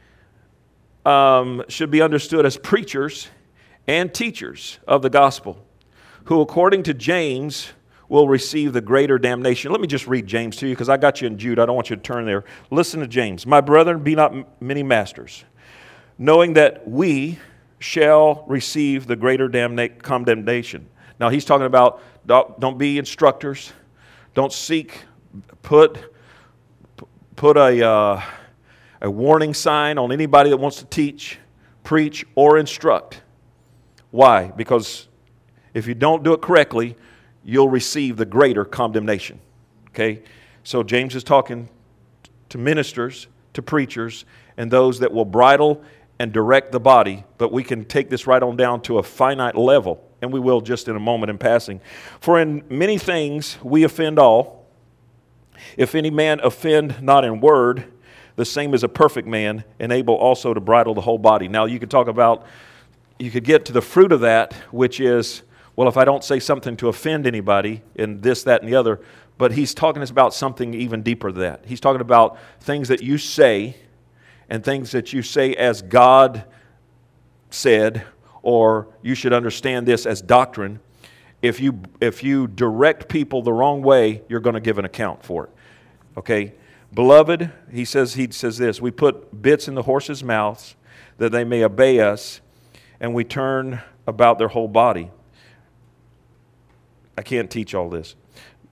um, should be understood as preachers and teachers of the gospel, who according to James will receive the greater damnation. Let me just read James to you because I got you in Jude. I don't want you to turn there. Listen to James. My brethren, be not many masters, knowing that we shall receive the greater damna- condemnation. Now he's talking about don't, don't be instructors. Don't seek, put, put a, uh, a warning sign on anybody that wants to teach, preach, or instruct. Why? Because if you don't do it correctly, you'll receive the greater condemnation. Okay? So James is talking to ministers, to preachers, and those that will bridle and direct the body, but we can take this right on down to a finite level, and we will just in a moment in passing. For in many things we offend all. If any man offend not in word, the same is a perfect man, and able also to bridle the whole body. Now you could talk about, you could get to the fruit of that, which is, well, if I don't say something to offend anybody in this, that, and the other, but he's talking about something even deeper than that. He's talking about things that you say and things that you say as God said, or you should understand this as doctrine. If you if you direct people the wrong way, you're going to give an account for it. Okay? Beloved, he says he says this, we put bits in the horses' mouths that they may obey us, and we turn about their whole body. I can't teach all this.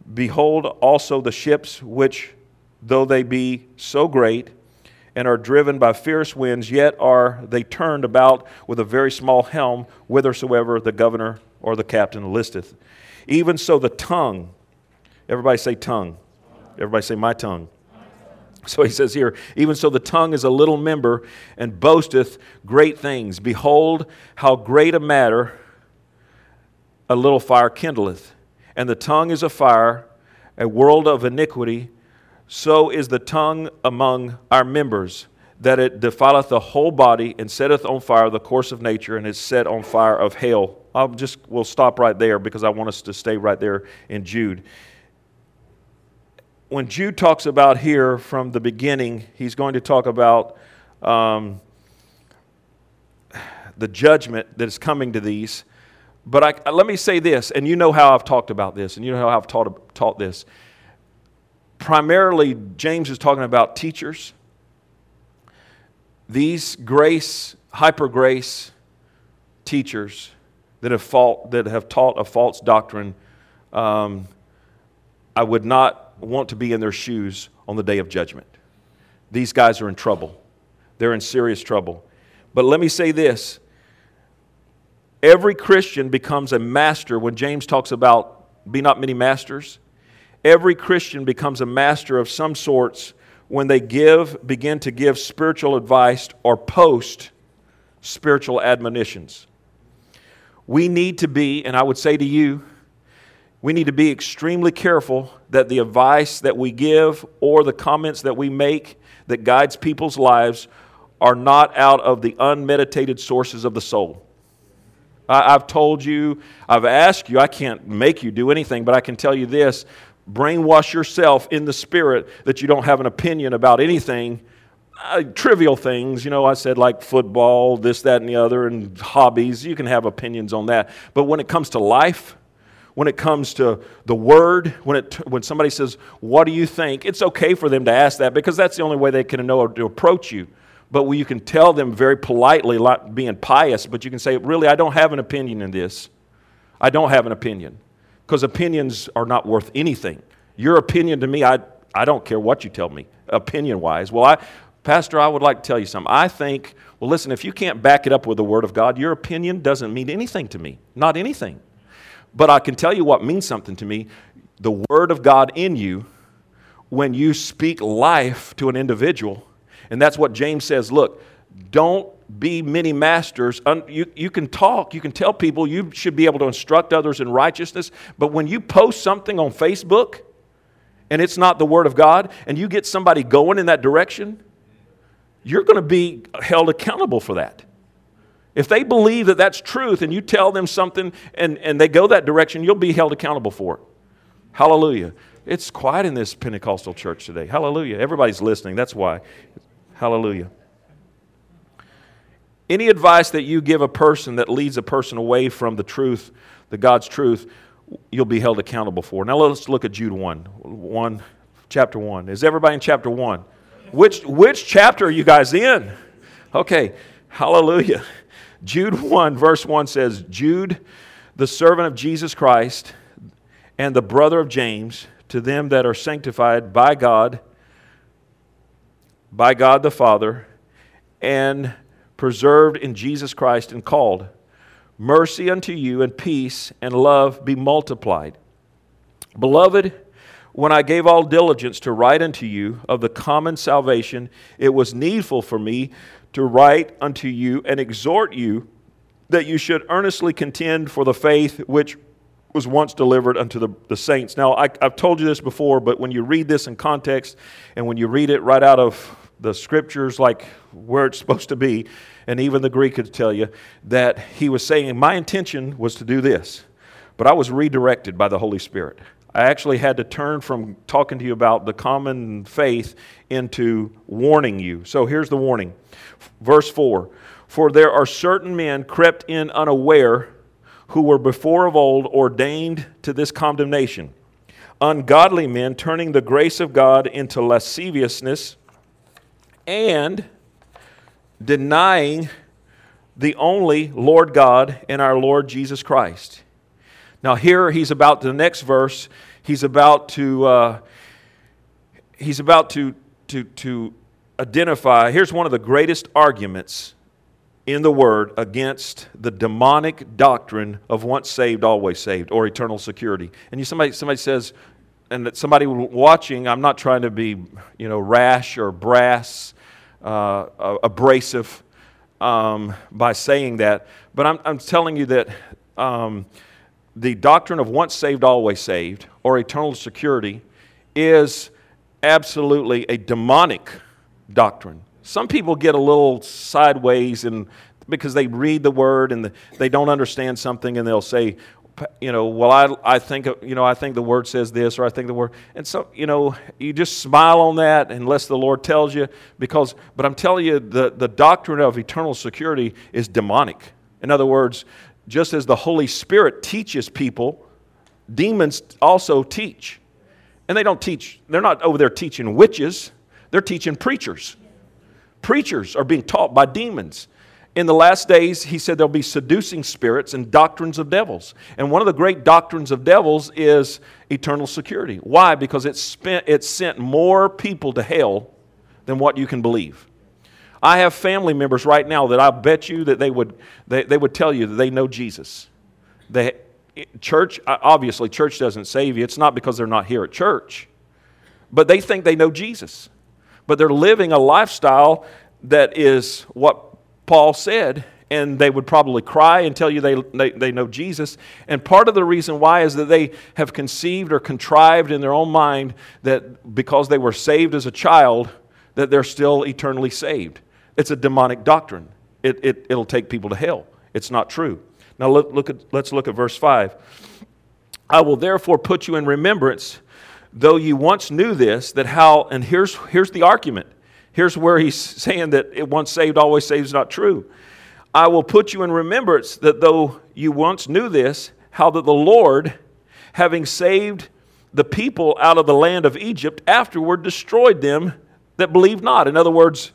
Behold also the ships which, though they be so great, and are driven by fierce winds, yet are they turned about with a very small helm, whithersoever the governor or the captain listeth. Even so the tongue, everybody say tongue. Everybody say my tongue. So he says here, even so the tongue is a little member, and boasteth great things. Behold, how great a matter a little fire kindleth. And the tongue is a fire, a world of iniquity. So is the tongue among our members, that it defileth the whole body, and setteth on fire the course of nature, and is set on fire of hell. I'll just, we'll stop right there because I want us to stay right there in Jude. When Jude talks about here from the beginning, he's going to talk about um, the judgment that is coming to these. But I, let me say this, and you know how I've talked about this, and you know how I've taught, taught this. Primarily, James is talking about teachers. These grace, hyper grace teachers that have, fault, that have taught a false doctrine, um, I would not want to be in their shoes on the day of judgment. These guys are in trouble. They're in serious trouble. But let me say this. Every Christian becomes a master when James talks about be not many masters. Every Christian becomes a master of some sorts when they give, begin to give spiritual advice or post spiritual admonitions. We need to be, and I would say to you, we need to be extremely careful that the advice that we give or the comments that we make that guides people's lives are not out of the unmeditated sources of the soul. I, I've told you, I've asked you, I can't make you do anything, but I can tell you this, brainwash yourself in the spirit that you don't have an opinion about anything, uh, trivial things, you know, I said like football, this, that, and the other, and hobbies, you can have opinions on that. But when it comes to life, when it comes to the Word, when it when somebody says, what do you think? It's okay for them to ask that because that's the only way they can know to approach you. But you can tell them very politely, like being pious, but you can say, really, I don't have an opinion in this. I don't have an opinion. Because opinions are not worth anything. Your opinion to me, I, I don't care what you tell me, opinion-wise. Well, I, Pastor, I would like to tell you something. I think, well, listen, if you can't back it up with the Word of God, your opinion doesn't mean anything to me. Not anything. But I can tell you what means something to me. The Word of God in you, when you speak life to an individual, and that's what James says, look, don't be many masters. You, you can talk, you can tell people, you should be able to instruct others in righteousness, but when you post something on Facebook, and it's not the Word of God, and you get somebody going in that direction, you're going to be held accountable for that. If they believe that that's truth and you tell them something and, and they go that direction, you'll be held accountable for it. Hallelujah. It's quiet in this Pentecostal church today. Hallelujah. Everybody's listening. That's why. Hallelujah. Any advice that you give a person that leads a person away from the truth, the God's truth, you'll be held accountable for. Now let's look at Jude one. one chapter one. Is everybody in chapter one? Which, which chapter are you guys in? Okay. Hallelujah. Jude one, verse one says, Jude, the servant of Jesus Christ, and the brother of James, to them that are sanctified by God, by God the Father, and preserved in Jesus Christ and called, mercy unto you and peace and love be multiplied. Beloved, when I gave all diligence to write unto you of the common salvation, it was needful for me to write unto you and exhort you that you should earnestly contend for the faith which was once delivered unto the, the saints. Now, I, I've told you this before, but when you read this in context and when you read it right out of the Scriptures, like where it's supposed to be, and even the Greek could tell you that he was saying, my intention was to do this, but I was redirected by the Holy Spirit. I actually had to turn from talking to you about the common faith into warning you. So here's the warning. Verse four, for there are certain men crept in unaware who were before of old ordained to this condemnation. Ungodly men turning the grace of God into lasciviousness and denying the only Lord God and our Lord Jesus Christ. Now here he's about the next verse. He's about to uh, he's about to to to identify. Here's one of the greatest arguments in the Word against the demonic doctrine of once saved, always saved, or eternal security. And you somebody somebody says, and that somebody watching, I'm not trying to be, you know, rash or brass, uh, abrasive um, by saying that, but I'm I'm telling you that um, the doctrine of once saved, always saved, or eternal security is absolutely a demonic doctrine. Some people get a little sideways and because they read the Word and the, they don't understand something, and they'll say, you know, well, I I think you know I think the Word says this, or I think the Word, and so you know you just smile on that unless the Lord tells you. Because, but I'm telling you, the the doctrine of eternal security is demonic. In other words, just as the Holy Spirit teaches people, demons also teach. And they don't teach, they're not over there teaching witches, they're teaching preachers. Preachers are being taught by demons. In the last days, he said there'll be seducing spirits and doctrines of devils. And one of the great doctrines of devils is eternal security. Why? Because it spent, it sent more people to hell than what you can believe. I have family members right now that I bet you that they would they, they would tell you that they know Jesus. They, church, obviously, church doesn't save you. It's not because they're not here at church. But they think they know Jesus. But they're living a lifestyle that is what Paul said, and they would probably cry and tell you they, they, they know Jesus. And part of the reason why is that they have conceived or contrived in their own mind that because they were saved as a child, that they're still eternally saved. It's a demonic doctrine. It, it, it'll take people to hell. It's not true. Now look, look at, let's look at verse five. I will therefore put you in remembrance, though you once knew this, that how, and here's, here's the argument. Here's where he's saying that it once saved, always saved is not true. I will put you in remembrance that though you once knew this, how that the Lord, having saved the people out of the land of Egypt, afterward destroyed them that believed not. In other words,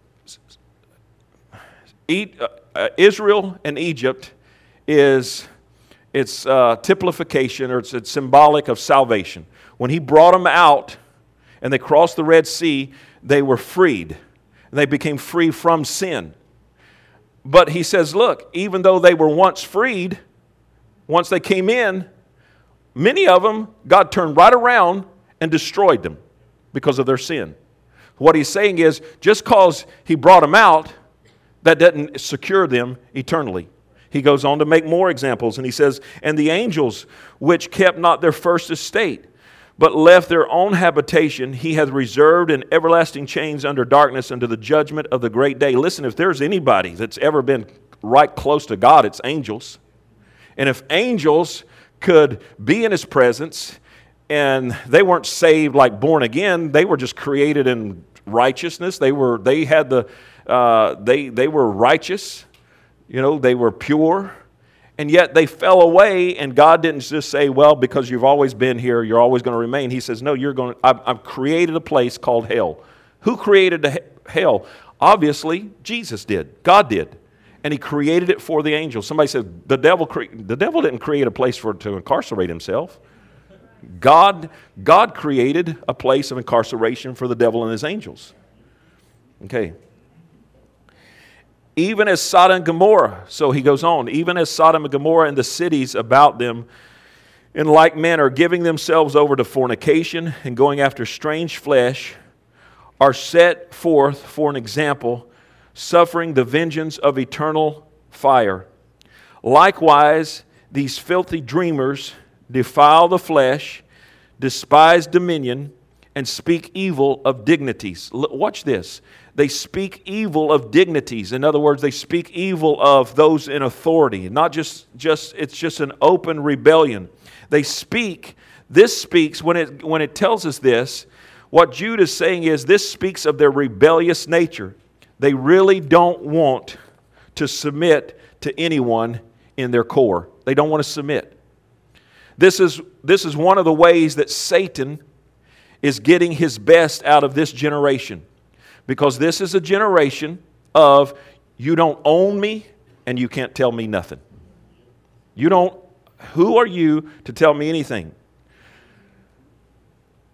Israel and Egypt is it's uh, typification, or it's, it's symbolic of salvation. When he brought them out and they crossed the Red Sea, they were freed. They became free from sin. But he says, look, even though they were once freed, once they came in, many of them, God turned right around and destroyed them because of their sin. What he's saying is, just because he brought them out, that doesn't secure them eternally. He goes on to make more examples, and he says, and the angels which kept not their first estate, but left their own habitation, he hath reserved in everlasting chains under darkness unto the judgment of the great day. Listen, if there's anybody that's ever been right close to God, it's angels. And if angels could be in his presence, and they weren't saved like born again, they were just created in righteousness. They were, they had the, uh, they, they were righteous. You know, they were pure. And yet they fell away, and God didn't just say, well, because you've always been here, you're always going to remain. He says, no, you're going to, I've, I've created a place called hell. Who created the hell? Obviously, Jesus did. God did. And he created it for the angels. Somebody said, the devil cre- the devil didn't create a place for to incarcerate himself. God, God created a place of incarceration for the devil and his angels. Okay. Even as Sodom and Gomorrah, so he goes on, even as Sodom and Gomorrah and the cities about them, in like manner, giving themselves over to fornication and going after strange flesh, are set forth for an example, suffering the vengeance of eternal fire. Likewise, these filthy dreamers defile the flesh, despise dominion, and speak evil of dignities. Watch this. They speak evil of dignities. In other words, they speak evil of those in authority. Not just, just it's just an open rebellion. They speak, this speaks, when it when it tells us this, what Jude is saying is this speaks of their rebellious nature. They really don't want to submit to anyone in their core. They don't want to submit. This is, this is one of the ways that Satan is getting his best out of this generation. Because this is a generation of, you don't own me and you can't tell me nothing. You don't, who are you to tell me anything?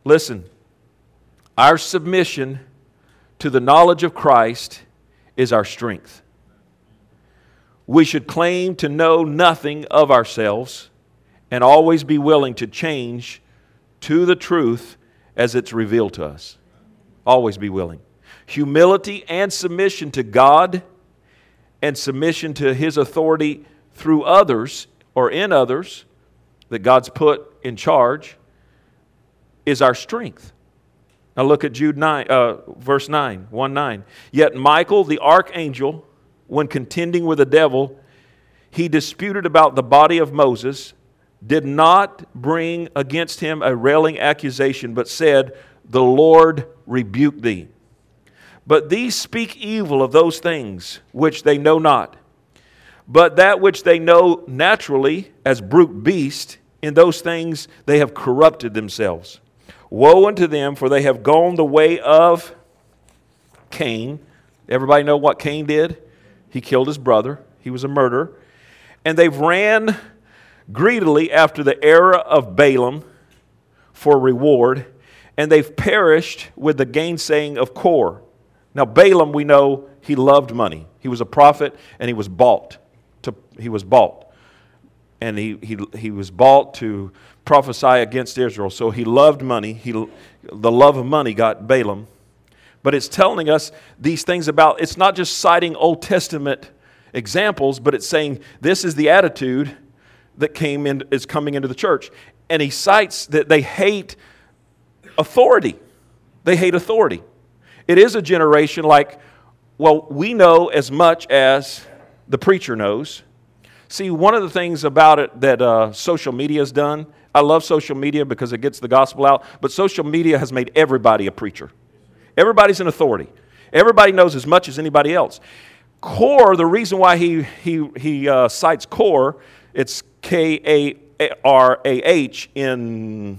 Listen, our submission to the knowledge of Christ is our strength. We should claim to know nothing of ourselves and always be willing to change to the truth as it's revealed to us. Always be willing. Humility and submission to God and submission to His authority through others or in others that God's put in charge is our strength. Now look at Jude nine, uh, verse nine, one nine. Yet Michael, the archangel, when contending with the devil, he disputed about the body of Moses, did not bring against him a railing accusation, but said, the Lord rebuke thee. But these speak evil of those things which they know not. But that which they know naturally as brute beast, in those things they have corrupted themselves. Woe unto them, for they have gone the way of Cain. Everybody know what Cain did? He killed his brother. He was a murderer. And they've ran greedily after the error of Balaam for reward, and they've perished with the gainsaying of Kor. Now Balaam, we know, he loved money. He was a prophet, and he was bought. To, he was bought. And he, he, he was bought to prophesy against Israel. So he loved money. He, the love of money got Balaam. But it's telling us these things about, it's not just citing Old Testament examples, but it's saying this is the attitude that came in, is coming into the church. And he cites that they hate authority. They hate authority. It is a generation like, well, we know as much as the preacher knows. See, one of the things about it that uh, social media has done, I love social media because it gets the gospel out, but social media has made everybody a preacher. Everybody's an authority. Everybody knows as much as anybody else. Kor, the reason why he he he uh, cites Kor, it's K A R A H in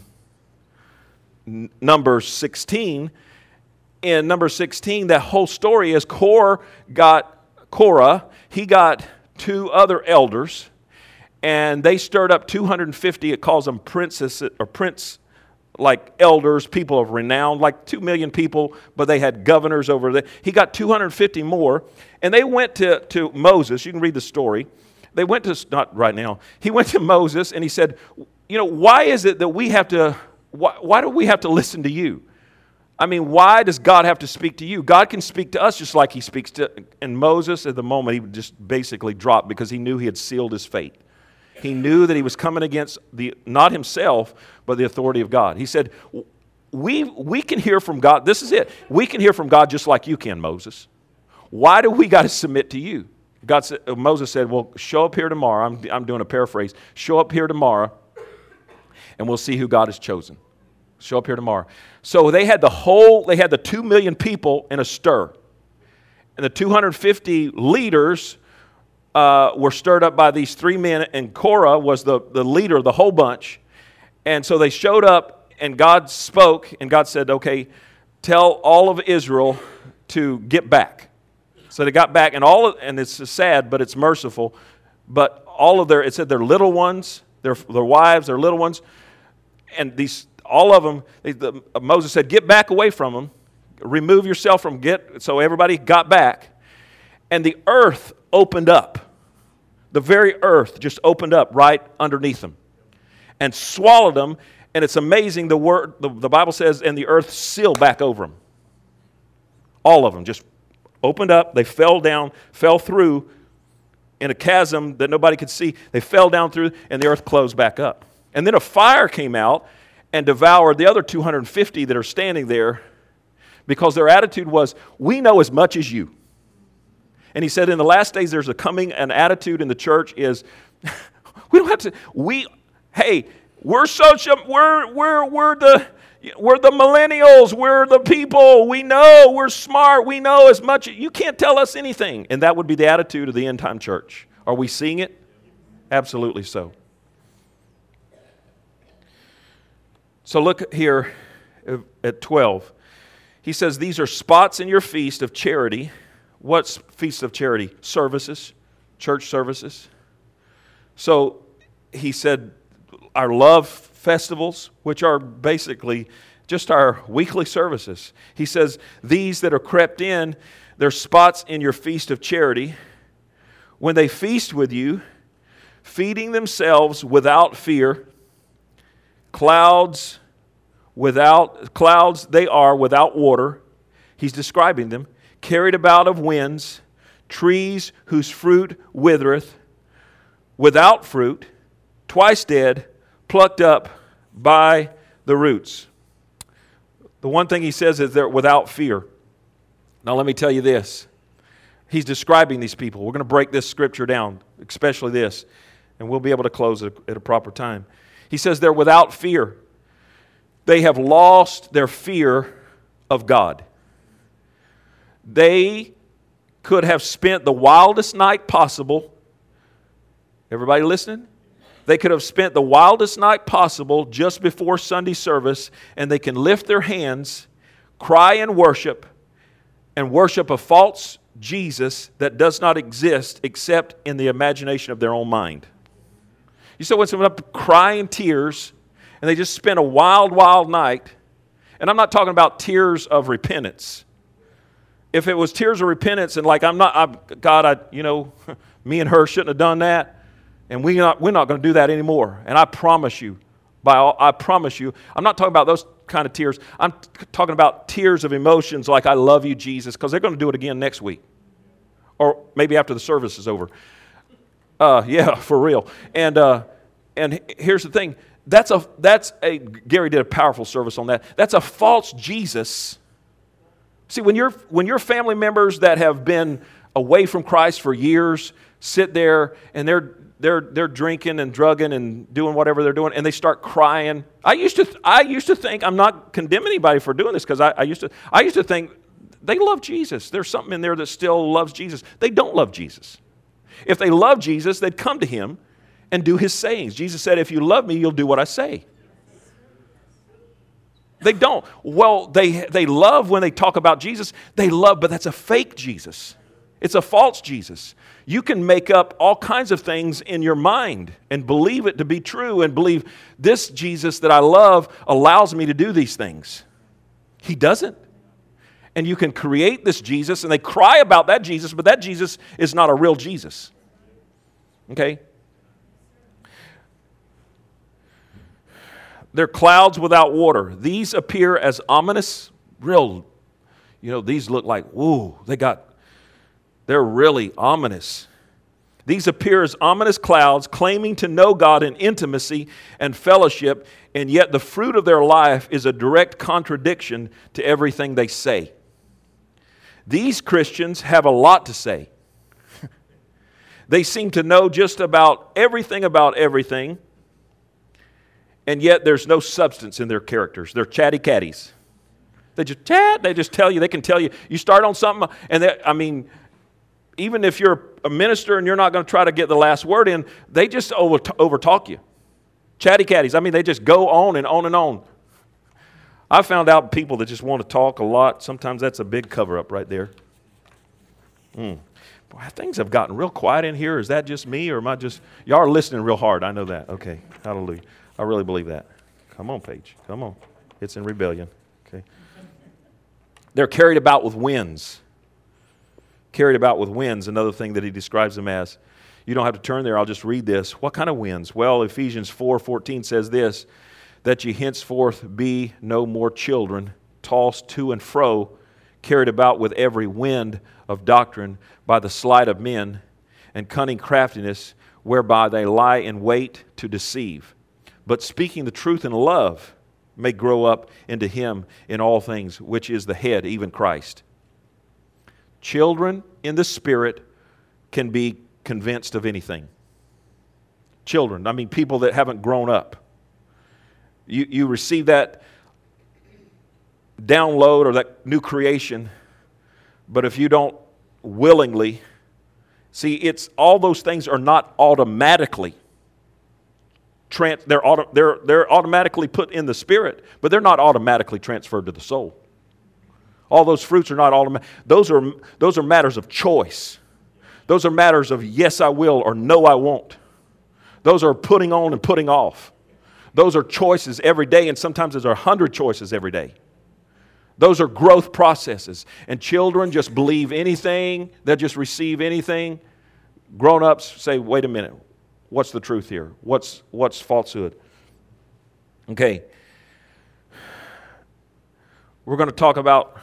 Numbers sixteen. In Numbers sixteen, that whole story is Kor got Korah. He got two other elders, and they stirred up two hundred fifty. It calls them princess or prince. Like elders, people of renown, like two million people, but they had governors over there. He got two hundred fifty more, and they went to, to Moses. You can read the story. They went to, not right now, he went to Moses and he said, you know, why is it that we have to, why, why do we have to listen to you? I mean, why does God have to speak to you? God can speak to us just like he speaks to, and Moses at the moment, he just basically dropped because he knew he had sealed his fate. He knew that he was coming against the not himself, but the authority of God. He said, we, we can hear from God. This is it. We can hear from God just like you can, Moses. Why do we got to submit to you? God said, Moses said, well, show up here tomorrow. I'm, I'm doing a paraphrase. Show up here tomorrow, and we'll see who God has chosen. Show up here tomorrow. So they had the whole, they had the two million people in a stir. And the two hundred fifty leaders Uh, were stirred up by these three men, and Korah was the, the leader of the whole bunch. And so they showed up, and God spoke, and God said, okay, tell all of Israel to get back. So they got back, and all of, and it's sad, but it's merciful, but all of their, it said their little ones, their, their wives, their little ones, and these, all of them, they, the, Moses said, get back away from them, remove yourself from, get, so everybody got back, and the earth opened up. The very earth just opened up right underneath them and swallowed them. And it's amazing, the word, the, the Bible says, and the earth sealed back over them. All of them just opened up. They fell down, fell through in a chasm that nobody could see. They fell down through, and the earth closed back up. And then a fire came out and devoured the other two hundred fifty that are standing there because their attitude was, we know as much as you. And he said in the last days there's a coming, an attitude in the church is, we don't have to, we, hey, we're social, we're, we're, we're the, we're the millennials, we're the people, we know, we're smart, we know as much, you can't tell us anything. And that would be the attitude of the end time church. Are we seeing it? Absolutely so. So look here at twelve. He says, these are spots in your feast of charity. What's feast of charity? Services, church services. So he said our love festivals, which are basically just our weekly services. He says, these that are crept in, they're spots in your feast of charity. When they feast with you, feeding themselves without fear, clouds without clouds they are without water. He's describing them, carried about of winds, trees whose fruit withereth, without fruit, twice dead, plucked up by the roots. The one thing he says is they're without fear. Now let me tell you this. He's describing these people. We're going to break this scripture down, especially this, and we'll be able to close it at a proper time. He says they're without fear. They have lost their fear of God. They could have spent the wildest night possible. Everybody listening? They could have spent the wildest night possible just before Sunday service, and they can lift their hands, cry and worship, and worship a false Jesus that does not exist except in the imagination of their own mind. You saw when someone up crying tears, and they just spent a wild, wild night, and I'm not talking about tears of repentance. If it was tears of repentance and like, I'm not, I'm, God, I, you know, me and her shouldn't have done that, and we not, we're not going to do that anymore. And I promise you, by all, I promise you, I'm not talking about those kind of tears. I'm t- talking about tears of emotions like, I love you, Jesus, because they're going to do it again next week. Or maybe after the service is over. Uh, yeah, for real. And uh, and here's the thing. That's a, that's a, Gary did a powerful service on that. That's a false Jesus. See, when your when your family members that have been away from Christ for years sit there and they're they're they're drinking and drugging and doing whatever they're doing, and they start crying. I used to I used to think, I'm not condemning anybody for doing this, because I, I used to I used to think they love Jesus. There's something in there that still loves Jesus. They don't love Jesus. If they love Jesus, they'd come to him and do his sayings. Jesus said, if you love me, you'll do what I say. They don't. Well, they they love when they talk about Jesus. They love, but that's a fake Jesus. It's a false Jesus. You can make up all kinds of things in your mind and believe it to be true and believe this Jesus that I love allows me to do these things. He doesn't. And you can create this Jesus, and they cry about that Jesus, but that Jesus is not a real Jesus. Okay? They're clouds without water. These appear as ominous, real, you know, these look like, whoa, they got, they're really ominous. These appear as ominous clouds, claiming to know God in intimacy and fellowship, and yet the fruit of their life is a direct contradiction to everything they say. These Christians have a lot to say. They seem to know just about everything about everything, and yet there's no substance in their characters. They're chatty catties. They just chat. They just tell you. They can tell you. You start on something, and they, I mean, even if you're a minister and you're not going to try to get the last word in, they just over overtalk you. Chatty catties. I mean, they just go on and on and on. I found out people that just want to talk a lot, sometimes that's a big cover-up right there. Mm. Boy, things have gotten real quiet in here. Is that just me, or am I just... Y'all are listening real hard. I know that. Okay. Hallelujah. I really believe that. Come on, Paige. Come on. It's in rebellion. Okay. They're carried about with winds. Carried about with winds, another thing that he describes them as. You don't have to turn there. I'll just read this. What kind of winds? Well, Ephesians four fourteen says this, that ye henceforth be no more children, tossed to and fro, carried about with every wind of doctrine by the sleight of men and cunning craftiness, whereby they lie in wait to deceive. But speaking the truth in love may grow up into him in all things, which is the head, even Christ. Children in the Spirit can be convinced of anything. Children, I mean people that haven't grown up. You, you receive that download or that new creation, but if you don't willingly, see, it's all those things are not automatically, trans, they're, auto, they're, they're automatically put in the spirit, but they're not automatically transferred to the soul. All those fruits are not automatic. Those are, those are matters of choice. Those are matters of yes, I will, or no, I won't. Those are putting on and putting off. Those are choices every day, and sometimes there's a hundred choices every day. Those are growth processes. And children just believe anything. They'll just receive anything. Grown-ups say, wait a minute. What's the truth here? What's, what's falsehood? Okay. We're going to talk about,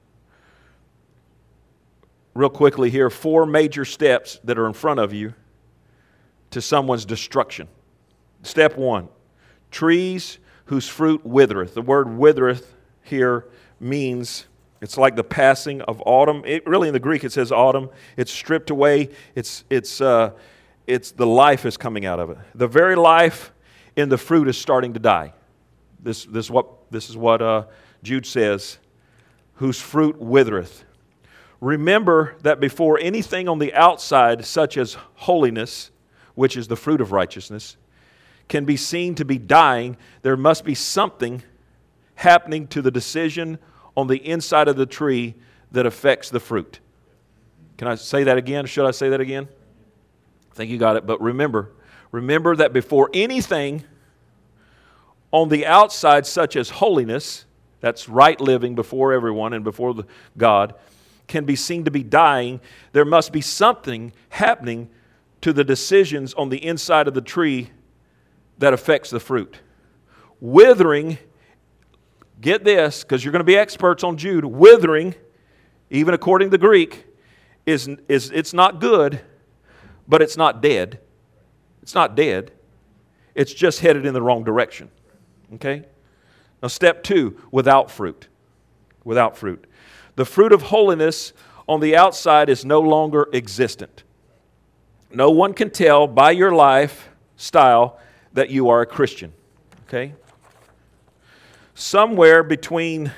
real quickly here, four major steps that are in front of you to someone's destruction. Step one, trees whose fruit withereth. The word withereth here means, it's like the passing of autumn. It, really in the Greek it says autumn. It's stripped away. It's, it's, uh, it's the life is coming out of it. The very life in the fruit is starting to die. This, this, is what, this is what uh, Jude says, whose fruit withereth. Remember that before anything on the outside, such as holiness, which is the fruit of righteousness, can be seen to be dying, there must be something happening to the decision on the inside of the tree that affects the fruit. Can I say that again? Should I say that again? I think you got it. But remember, remember that before anything on the outside, such as holiness, that's right living before everyone and before the God, can be seen to be dying, there must be something happening to the decisions on the inside of the tree that affects the fruit. Withering, get this, because you're going to be experts on Jude, withering, even according to the Greek, is, is it's not good, but it's not dead. It's not dead. It's just headed in the wrong direction. Okay? Now step two, without fruit. Without fruit. The fruit of holiness on the outside is no longer existent. No one can tell by your lifestyle that you are a Christian. Okay? Somewhere between,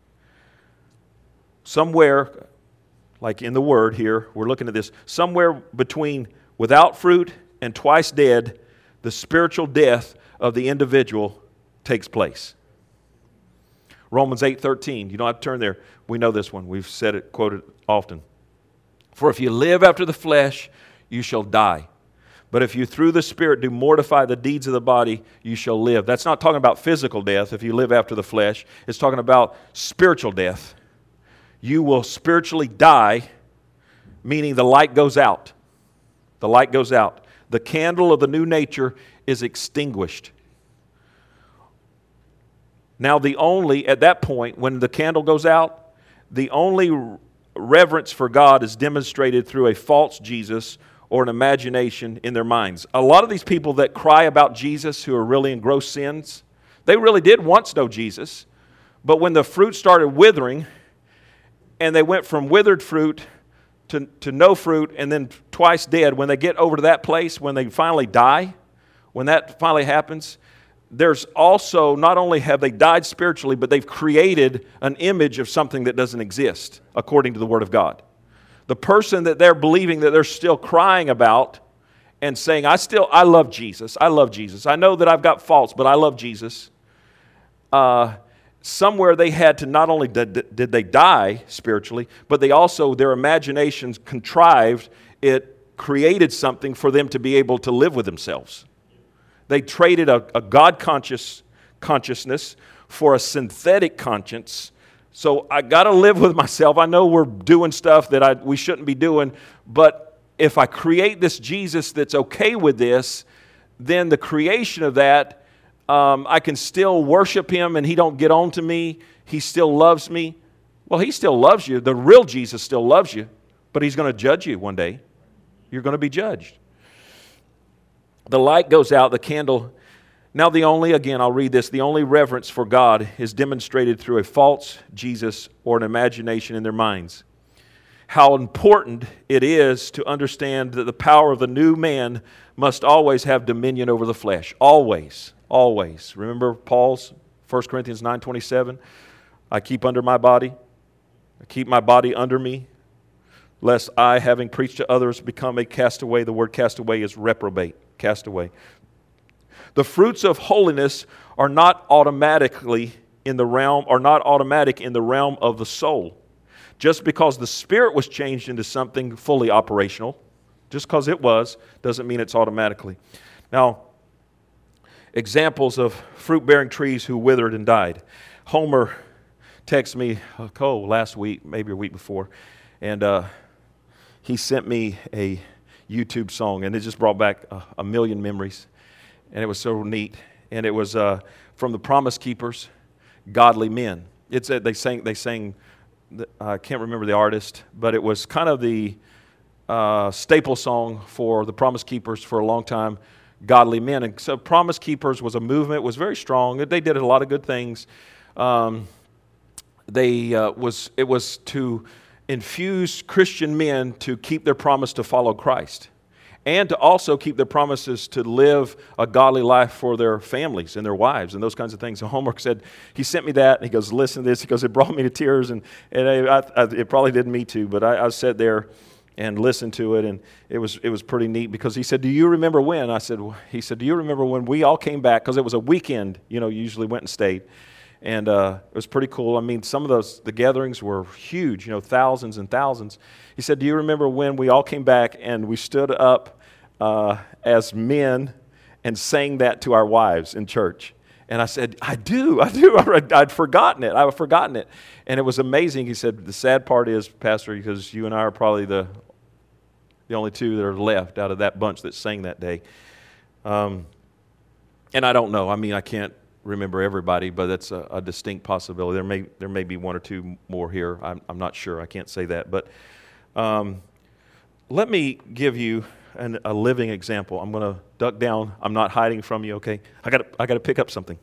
somewhere, like in the word here, we're looking at this, somewhere between without fruit and twice dead, the spiritual death of the individual takes place. Romans eight thirteen. You don't have to turn there. We know this one. We've said it, quoted often. For if you live after the flesh, you shall die. But if you through the Spirit do mortify the deeds of the body, you shall live. That's not talking about physical death if you live after the flesh. It's talking about spiritual death. You will spiritually die, meaning the light goes out. The light goes out. The candle of the new nature is extinguished. Now the only, at that point, when the candle goes out, the only reverence for God is demonstrated through a false Jesus or an imagination in their minds. A lot of these people that cry about Jesus who are really in gross sins, they really did once know Jesus, but when the fruit started withering and they went from withered fruit to, to no fruit and then twice dead, when they get over to that place, when they finally die, when that finally happens, there's also, not only have they died spiritually, but they've created an image of something that doesn't exist according to the Word of God. The person that they're believing that they're still crying about and saying, I still, I love Jesus, I love Jesus. I know that I've got faults, but I love Jesus. Uh, somewhere they had to, not only did, did they die spiritually, but they also, their imaginations contrived, it created something for them to be able to live with themselves. They traded a, a God-conscious consciousness for a synthetic conscience. So I got to live with myself. I know we're doing stuff that I, we shouldn't be doing, but if I create this Jesus that's okay with this, then the creation of that, um, I can still worship Him and He don't get on to me. He still loves me. Well, He still loves you. The real Jesus still loves you, but He's going to judge you one day. You're going to be judged. The light goes out, the candle. Now the only, again, I'll read this, the only reverence for God is demonstrated through a false Jesus or an imagination in their minds. How important it is to understand that the power of the new man must always have dominion over the flesh. Always, always. Remember Paul's First Corinthians nine twenty-seven? I keep under my body, I keep my body under me, lest I, having preached to others, become a castaway. The word castaway is reprobate. Castaway. The fruits of holiness are not automatically in the realm, are not automatic in the realm of the soul. Just because the spirit was changed into something fully operational, just because it was, doesn't mean it's automatically. Now, examples of fruit-bearing trees who withered and died. Homer texted me, oh, last week, maybe a week before, and uh, he sent me a YouTube song, and it just brought back a, a million memories, and it was so neat. And it was uh, from the Promise Keepers, Godly Men. It's a, they sang, they sang, I can't remember the artist, but it was kind of the uh, staple song for the Promise Keepers for a long time, Godly Men. And so Promise Keepers was a movement, it was very strong. They did a lot of good things. Um, they uh, was it was to infuse Christian men to keep their promise to follow Christ, and to also keep their promises to live a godly life for their families and their wives and those kinds of things. So Homework said, he sent me that, and he goes, listen to this. He goes, it brought me to tears, and, and I, I, it probably did me too, but I, I sat there and listened to it, and it was it was pretty neat, because he said, do you remember when? I said, he said, do you remember when we all came back? Because it was a weekend, you know, you usually went and stayed. And uh, it was pretty cool. I mean, some of those, the gatherings were huge, you know, thousands and thousands. He said, do you remember when we all came back and we stood up uh, as men and sang that to our wives in church? And I said, I do, I do. I'd forgotten it. I'd forgotten it. And it was amazing. He said, the sad part is, Pastor, because you and I are probably the the only two that are left out of that bunch that sang that day. Um, and I don't know. I mean, I can't remember everybody, but that's a, a distinct possibility. There may there may be one or two more here. I'm, I'm not sure. I can't say that. But um, let me give you an, a living example. I'm going to duck down. I'm not hiding from you. Okay, I got I got to pick up something.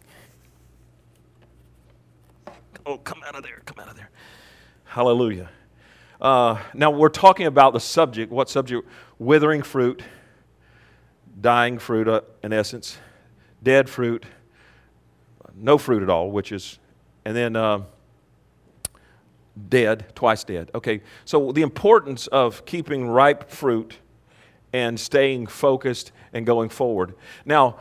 Oh, come out of there! Come out of there! Hallelujah. Uh, now we're talking about the subject. What subject? Withering fruit, dying fruit, uh, in essence, dead fruit. No fruit at all, which is, and then uh, dead, twice dead. Okay, so the importance of keeping ripe fruit and staying focused and going forward. Now,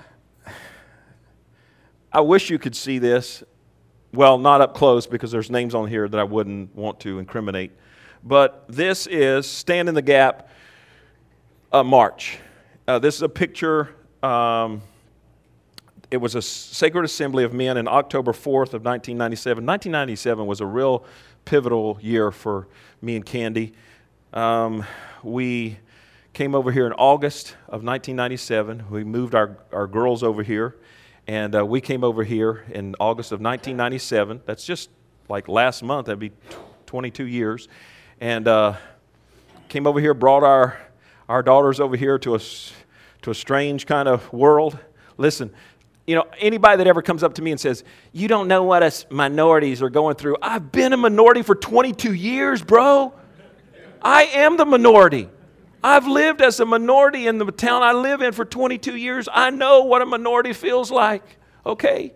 I wish you could see this. Well, not up close, because there's names on here that I wouldn't want to incriminate. But this is Stand in the Gap uh, March. Uh, this is a picture. Um, It was a Sacred Assembly of Men on October fourth of nineteen ninety-seven. nineteen ninety-seven was a real pivotal year for me and Candy. Um, we came over here in August of nineteen ninety-seven. We moved our, our girls over here, and uh, we came over here in August of nineteen ninety-seven. That's just like last month. That'd be twenty-two years. And uh, came over here, brought our, our daughters over here to a, to a strange kind of world. Listen, you know, anybody that ever comes up to me and says, you don't know what us minorities are going through. I've been a minority for twenty-two years, bro. I am the minority. I've lived as a minority in the town I live in for twenty-two years. I know what a minority feels like, okay?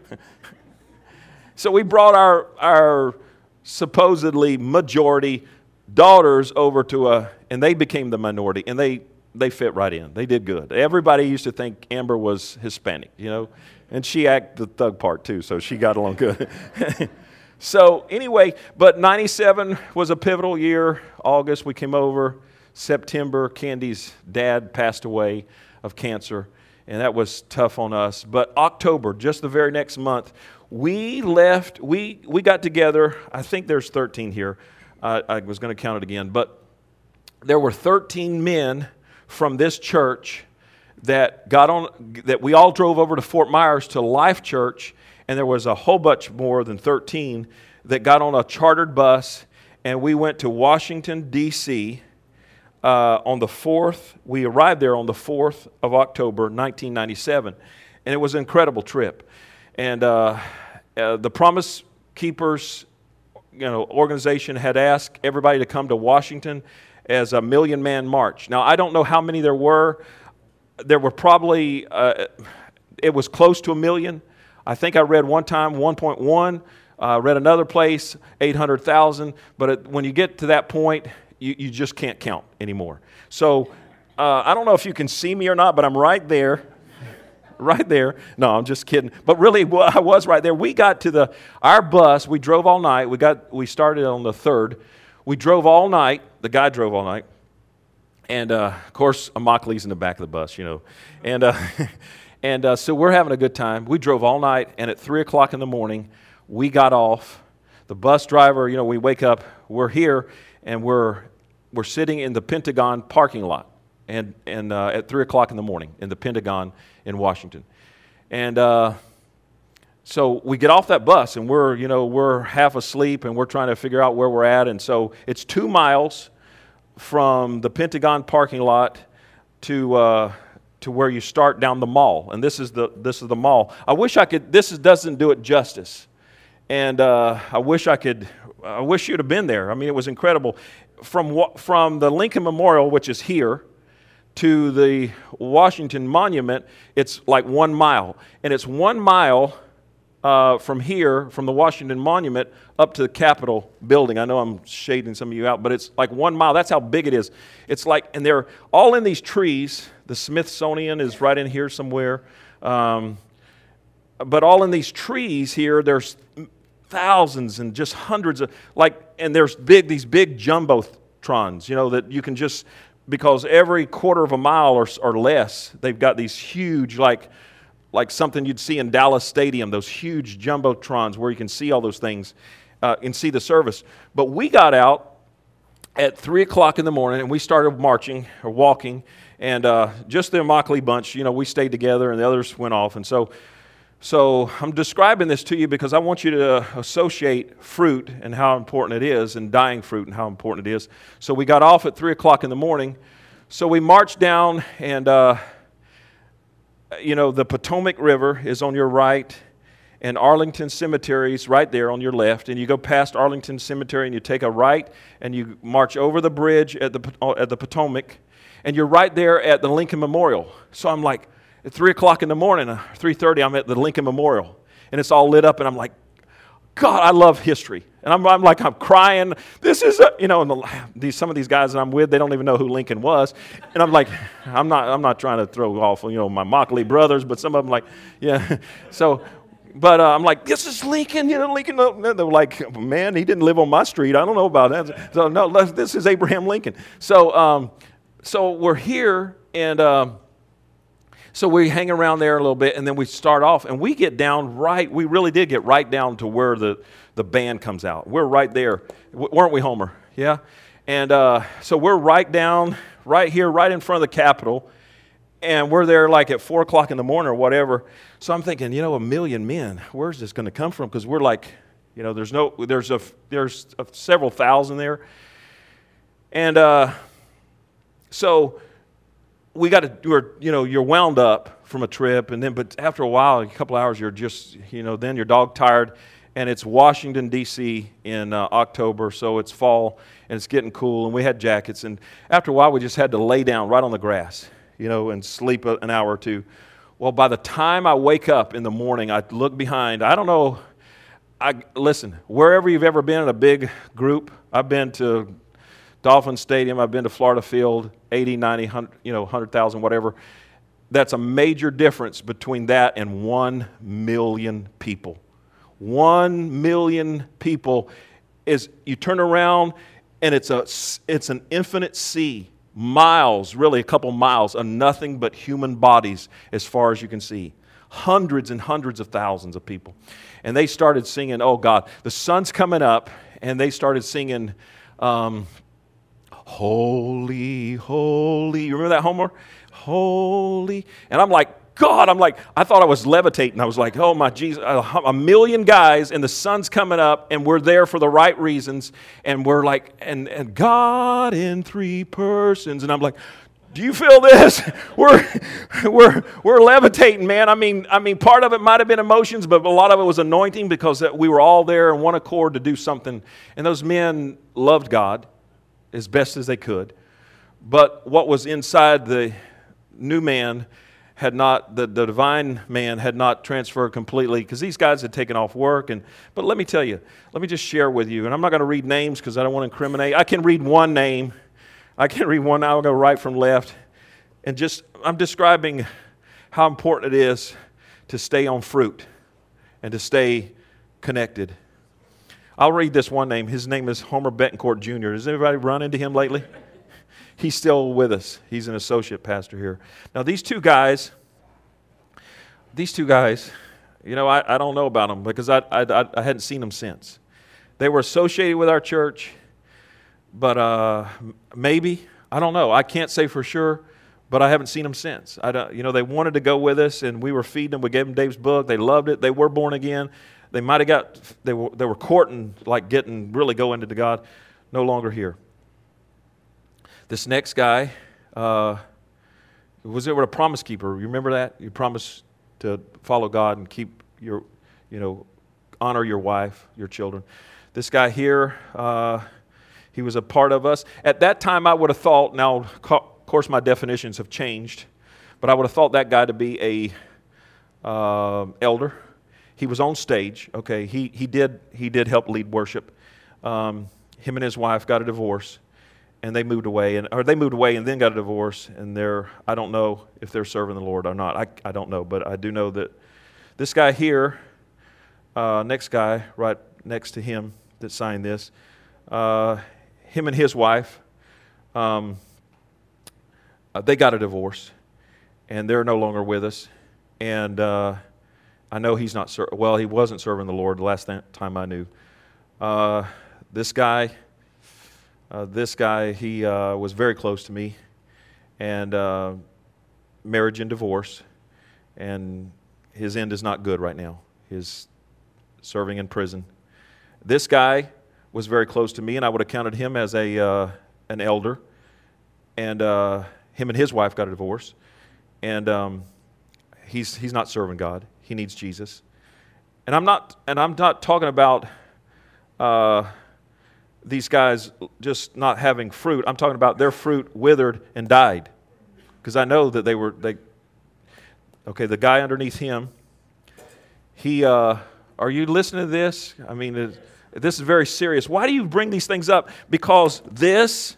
So we brought our, our supposedly majority daughters over to a, and they became the minority, and they They fit right in. They did good. Everybody used to think Amber was Hispanic, you know, and she acted the thug part too, so she got along good. So anyway, but ninety-seven was a pivotal year. August, we came over. September, Candy's dad passed away of cancer, and that was tough on us. But October, just the very next month, we left, we, we got together. I think there's thirteen here. Uh, I was going to count it again, but there were thirteen men from this church that got on, that we all drove over to Fort Myers to Life Church, and there was a whole bunch more than thirteen that got on a chartered bus, and we went to Washington, D C uh, on the fourth. We arrived there on the fourth of October, nineteen ninety-seven, and it was an incredible trip. And uh, uh, the Promise Keepers, you know, organization had asked everybody to come to Washington as a Million Man March. Now, I don't know how many there were. There were probably, uh, it was close to a million. I think I read one time one point one. I uh, read another place, eight hundred thousand. But it, when you get to that point, you, you just can't count anymore. So uh, I don't know if you can see me or not, but I'm right there. Right there. No, I'm just kidding. But really, well, I was right there. We got to the, our bus, we drove all night. We got, we started on the third. We drove all night. The guy drove all night. And, uh, of course, Immokalee's in the back of the bus, you know. And uh, And uh, so we're having a good time. We drove all night, and at three o'clock in the morning, we got off. The bus driver, you know, we wake up, we're here, and we're we're sitting in the Pentagon parking lot, and and uh, at three o'clock in the morning in the Pentagon in Washington, and uh, so we get off that bus, and we're you know we're half asleep, and we're trying to figure out where we're at, and so it's two miles from the Pentagon parking lot to uh, to where you start down the mall, and this is the this is the mall. I wish I could. This is, doesn't do it justice. And uh, I wish I could, I wish you'd have been there. I mean, it was incredible. From from the Lincoln Memorial, which is here, to the Washington Monument, it's like one mile. And it's one mile uh, from here, from the Washington Monument, up to the Capitol building. I know I'm shading some of you out, but it's like one mile. That's how big it is. It's like, and they're all in these trees. The Smithsonian is right in here somewhere. Um, but all in these trees here, there's thousands and just hundreds of, like, and there's big, these big jumbotrons, you know, that you can just, because every quarter of a mile or, or less, they've got these huge, like, like something you'd see in Dallas Stadium, those huge jumbotrons where you can see all those things uh, and see the service. But we got out at three o'clock in the morning, and we started marching or walking, and uh, just the Immokalee bunch, you know, we stayed together, and the others went off, and so So I'm describing this to you because I want you to associate fruit and how important it is, and dying fruit and how important it is. So we got off at three o'clock in the morning. So we marched down, and, uh, you know, the Potomac River is on your right, and Arlington Cemetery is right there on your left. And you go past Arlington Cemetery, and you take a right, and you march over the bridge at the at the Potomac, and you're right there at the Lincoln Memorial. So I'm like, at three o'clock in the morning, uh, three thirty, I'm at the Lincoln Memorial, and it's all lit up, and I'm like, God, I love history. And I'm, I'm like, I'm crying. This is, a, you know, and the, these, some of these guys that I'm with, they don't even know who Lincoln was. And I'm like, I'm not I'm not trying to throw off, you know, my Immokalee brothers, but some of them like, yeah. So, but uh, I'm like, this is Lincoln, you know, Lincoln. They're like, man, he didn't live on my street. I don't know about that. So, no, this is Abraham Lincoln. So, um, so we're here, and um, so we hang around there a little bit, and then we start off, and we get down right, we really did get right down to where the, the band comes out. We're right there. W- weren't we, Homer? Yeah? And uh, so we're right down, right here, right in front of the Capitol, and we're there like at four o'clock in the morning or whatever. So I'm thinking, you know, a million men, where's this going to come from? Because we're like, you know, there's no, there's a, there's a, several thousand there. And uh, so we got to, we're, you know, you're wound up from a trip, and then, but after a while, a couple hours, you're just, you know, then you're dog tired, and it's Washington, D C in uh, October, so it's fall, and it's getting cool, and we had jackets, and after a while, we just had to lay down right on the grass, you know, and sleep a, an hour or two. Well, by the time I wake up in the morning, I look behind, I don't know, I listen, wherever you've ever been in a big group, I've been to Dolphin Stadium, I've been to Florida Field, eighty, ninety, one hundred, you know, one hundred thousand, whatever. That's a major difference between that and one million people. One million people is, you turn around, and it's a it's an infinite sea, miles, really a couple miles of nothing but human bodies as far as you can see. Hundreds and hundreds of thousands of people. And they started singing, oh God, the sun's coming up, and they started singing, um, holy, holy. You remember that, Homer? Holy. And I'm like, God, I'm like, I thought I was levitating. I was like, oh my Jesus, a million guys, and the sun's coming up, and we're there for the right reasons. And we're like, and, and God in three persons. And I'm like, do you feel this? We're we're we're levitating, man. I mean, I mean, part of it might have been emotions, but a lot of it was anointing, because we were all there in one accord to do something. And those men loved God as best as they could. But what was inside the new man had not, the, the divine man had not transferred completely, because these guys had taken off work. And but let me tell you, let me just share with you, and I'm not going to read names because I don't want to incriminate. I can read one name. I can read one. I'll go right from left. And just, I'm describing how important it is to stay on fruit and to stay connected. I'll read this one name. His name is Homer Betancourt Junior Has anybody run into him lately? He's still with us. He's an associate pastor here. Now, these two guys, these two guys, you know, I, I don't know about them because I, I, I hadn't seen them since. They were associated with our church, but uh, maybe, I don't know. I can't say for sure, but I haven't seen them since. I don't, you know, they wanted to go with us, and we were feeding them. We gave them Dave's book. They loved it. They were born again. They might have got, they were, they were courting, like getting, really going into God. No longer here. This next guy, uh, was it a promise keeper? You remember that? You promised to follow God and keep your, you know, honor your wife, your children. This guy here, uh, he was a part of us. At that time, I would have thought, now, of course, my definitions have changed, but I would have thought that guy to be a uh, elder. He was on stage. Okay, he he did he did help lead worship. Um, him and his wife got a divorce, and they moved away, and or they moved away and then got a divorce, and they're, I don't know if they're serving the Lord or not. I I don't know, but I do know that this guy here, uh, next guy right next to him that signed this, uh, him and his wife, um, uh, they got a divorce, and they're no longer with us, and uh, I know he's not, ser- well, he wasn't serving the Lord the last th- time I knew. Uh, this guy, uh, this guy, he uh, was very close to me, and uh, marriage and divorce, and his end is not good right now. His serving in prison. This guy was very close to me, and I would have counted him as a uh, an elder. And uh, him and his wife got a divorce, and um, he's he's not serving God. He needs Jesus. And I'm not and I'm not talking about uh, these guys just not having fruit. I'm talking about their fruit withered and died, because I know that they were they. Okay, the guy underneath him. He. Uh, Are you listening to this? I mean, it, this is very serious. Why do you bring these things up? Because this,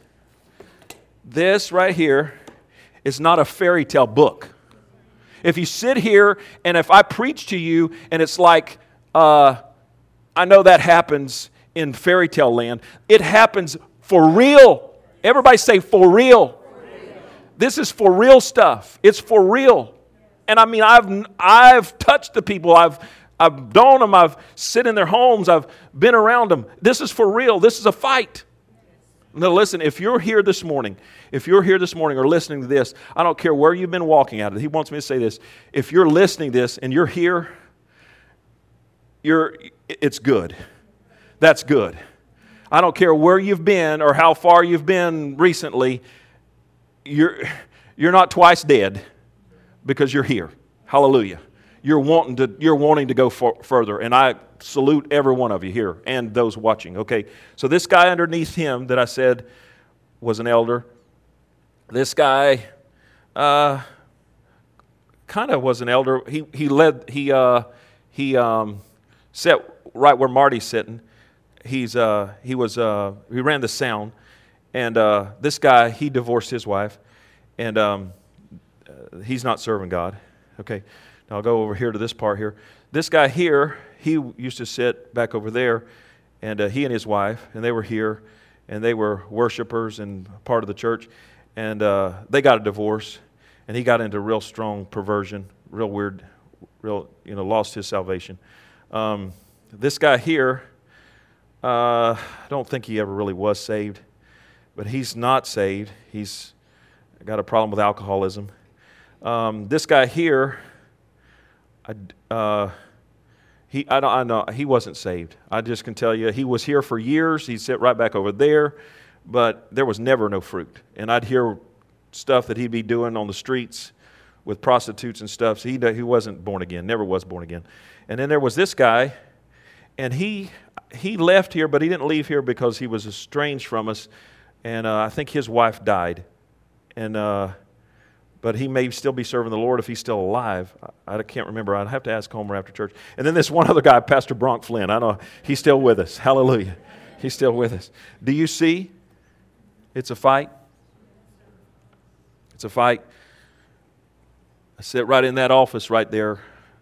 this right here is not a fairy tale book. If you sit here and if I preach to you and it's like, uh, I know that happens in fairy tale land. It happens for real. Everybody say for real. For real. This is for real stuff. It's for real. And I mean, I've I've touched the people. I've I've known them. I've sit in their homes. I've been around them. This is for real. This is a fight. Now listen, if you're here this morning, if you're here this morning or listening to this, I don't care where you've been walking at it. He wants me to say this. If you're listening to this and you're here, you're it's good. That's good. I don't care where you've been or how far you've been recently. You're you're not twice dead because you're here. Hallelujah. You're wanting to you're wanting to go for, further, and I salute every one of you here and those watching. Okay, so this guy underneath him that I said was an elder. This guy, uh, kind of was an elder. He he led he uh, he um, sat right where Marty's sitting. He's uh, he was uh, he ran the sound, and uh, this guy he divorced his wife, and um, uh, he's not serving God. Okay. I'll go over here to this part here. This guy here, he used to sit back over there, and uh, he and his wife, and they were here, and they were worshipers and part of the church, and uh, they got a divorce, and he got into real strong perversion, real weird, real, you know, lost his salvation. Um, this guy here, uh, I don't think he ever really was saved, but he's not saved. He's got a problem with alcoholism. Um, this guy here, I, uh, he, I, don't, I know he wasn't saved. I just can tell you, he was here for years. He'd sit right back over there, but there was never no fruit. And I'd hear stuff that he'd be doing on the streets with prostitutes and stuff. So he, he wasn't born again, never was born again. And then there was this guy, and he he left here, but he didn't leave here because he was estranged from us. And uh, I think his wife died. And uh, But he may still be serving the Lord if he's still alive. I, I can't remember. I'd have to ask Homer after church. And then this one other guy, Pastor Bronk Flynn. I know he's still with us. Hallelujah. He's still with us. Do you see? It's a fight. It's a fight. I sit right in that office right there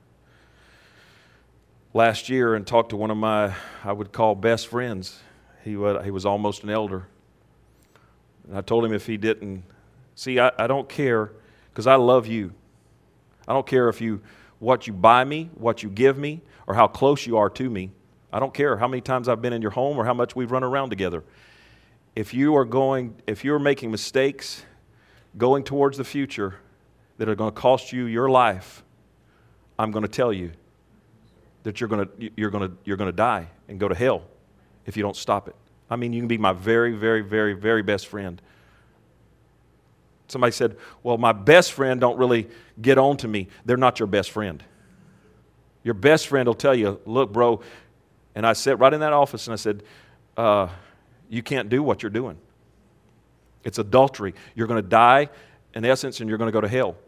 last year and talked to one of my, I would call best friends. He was, he was almost an elder. And I told him if he didn't, see, I, I don't care. Because I love you. I don't care if you what you buy me, what you give me, or how close you are to me. I don't care how many times I've been in your home or how much we've run around together. If you are going, if you're making mistakes going towards the future that are going to cost you your life, I'm going to tell you that you're going to you're going to you're going to die and go to hell if you don't stop it. I mean, you can be my very, very, very, very best friend. Somebody said, well, my best friend don't really get on to me. They're not your best friend. Your best friend will tell you, look, bro, and I sat right in that office and I said, uh, you can't do what you're doing. It's adultery. You're going to die, in essence, and you're going to go to hell.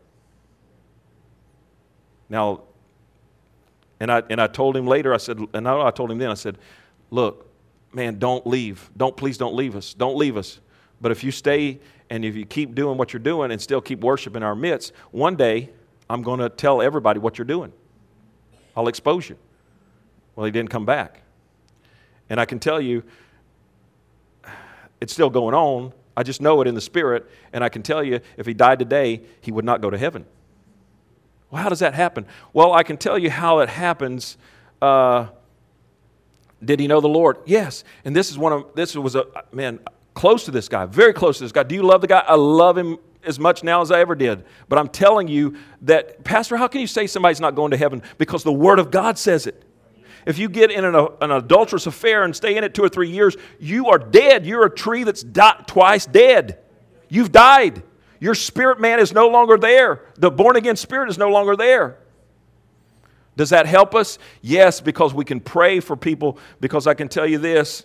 Now, and I and I told him later, I said, and I, I told him then, I said, look, man, don't leave. Don't, please don't leave us. Don't leave us. But if you stay and if you keep doing what you're doing and still keep worshiping our midst, one day I'm going to tell everybody what you're doing. I'll expose you. Well, he didn't come back. And I can tell you, it's still going on. I just know it in the spirit. And I can tell you, if he died today, he would not go to heaven. Well, how does that happen? Well, I can tell you how it happens. Uh, did he know the Lord? Yes. And this is one of, this was a, man, close to this guy, very close to this guy. Do you love the guy? I love him as much now as I ever did. But I'm telling you that, Pastor, how can you say somebody's not going to heaven? Because the Word of God says it. If you get in an, an adulterous affair and stay in it two or three years, you are dead. You're a tree that's di- twice dead. You've died. Your spirit man is no longer there. The born-again spirit is no longer there. Does that help us? Yes, because we can pray for people, because I can tell you this.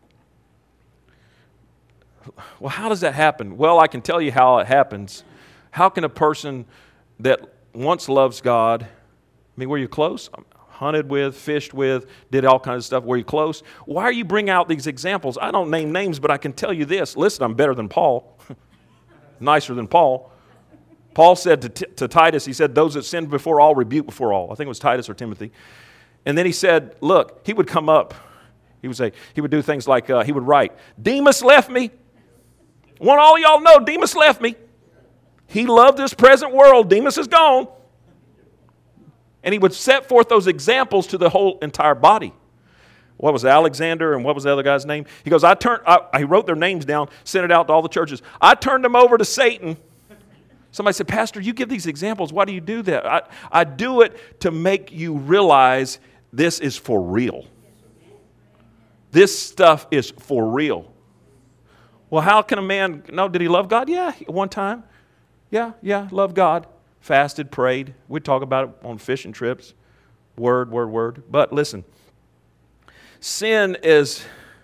Well, how does that happen? Well, I can tell you how it happens. How can a person that once loves God, I mean, were you close? Hunted with, fished with, did all kinds of stuff. Were you close? Why are you bringing out these examples? I don't name names, but I can tell you this. Listen, I'm better than Paul. Nicer than Paul. Paul said to, T- to Titus, he said, those that sinned before all, rebuke before all. I think it was Titus or Timothy. And then he said, look, he would come up. He would say, he would do things like, uh, he would write, Demas left me. Want all y'all know, Demas left me. He loved this present world. Demas is gone. And he would set forth those examples to the whole entire body. What was it, Alexander, and what was the other guy's name? He goes, I turned, I, I wrote their names down, sent it out to all the churches. I turned them over to Satan. Somebody said, Pastor, you give these examples. Why do you do that? I, I do it to make you realize this is for real. This stuff is for real. Well, how can a man, no, did he love God? Yeah, one time. Yeah, yeah, loved God. Fasted, prayed. We'd talk about it on fishing trips. Word, word, word. But listen, sin is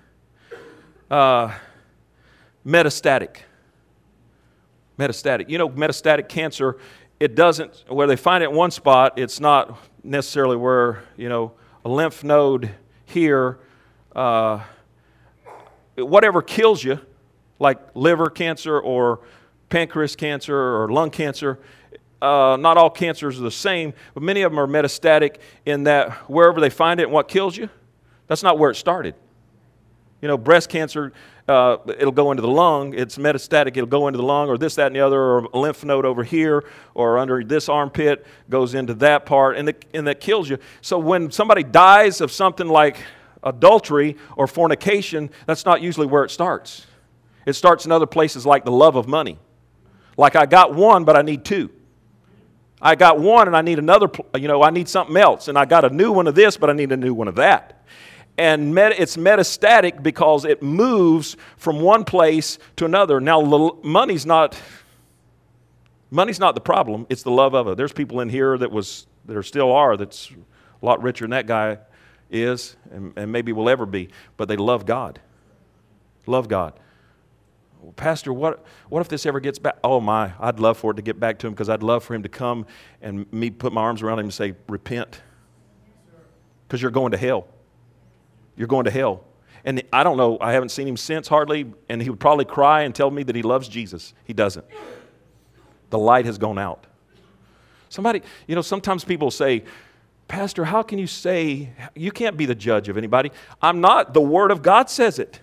uh, metastatic. Metastatic. You know, metastatic cancer, it doesn't, where they find it in one spot, it's not necessarily where, you know, a lymph node here, uh, whatever kills you, like liver cancer or pancreas cancer or lung cancer, uh, not all cancers are the same, but many of them are metastatic in that wherever they find it and what kills you, that's not where it started. You know, breast cancer, uh, it'll go into the lung. It's metastatic. It'll go into the lung or this, that, and the other, or a lymph node over here or under this armpit goes into that part, and, the, and that kills you. So when somebody dies of something like adultery or fornication, that's not usually where it starts. It starts in other places like the love of money. Like I got one, but I need two. I got one and I need another, you know, I need something else. And I got a new one of this, but I need a new one of that. And met, it's metastatic because it moves from one place to another. Now, money's not, money's not the problem. It's the love of it. There's people in here that was, that are still are, that's a lot richer than that guy is, and, and maybe will ever be. But they love God. Love God. Well, Pastor, what what if this ever gets back? Oh my, I'd love for it to get back to him, because I'd love for him to come and me put my arms around him and say, repent. Because you're going to hell. You're going to hell. And I don't know, I haven't seen him since hardly, and he would probably cry and tell me that he loves Jesus. He doesn't. The light has gone out. Somebody, you know, sometimes people say, Pastor, how can you say, you can't be the judge of anybody. I'm not. The Word of God says it.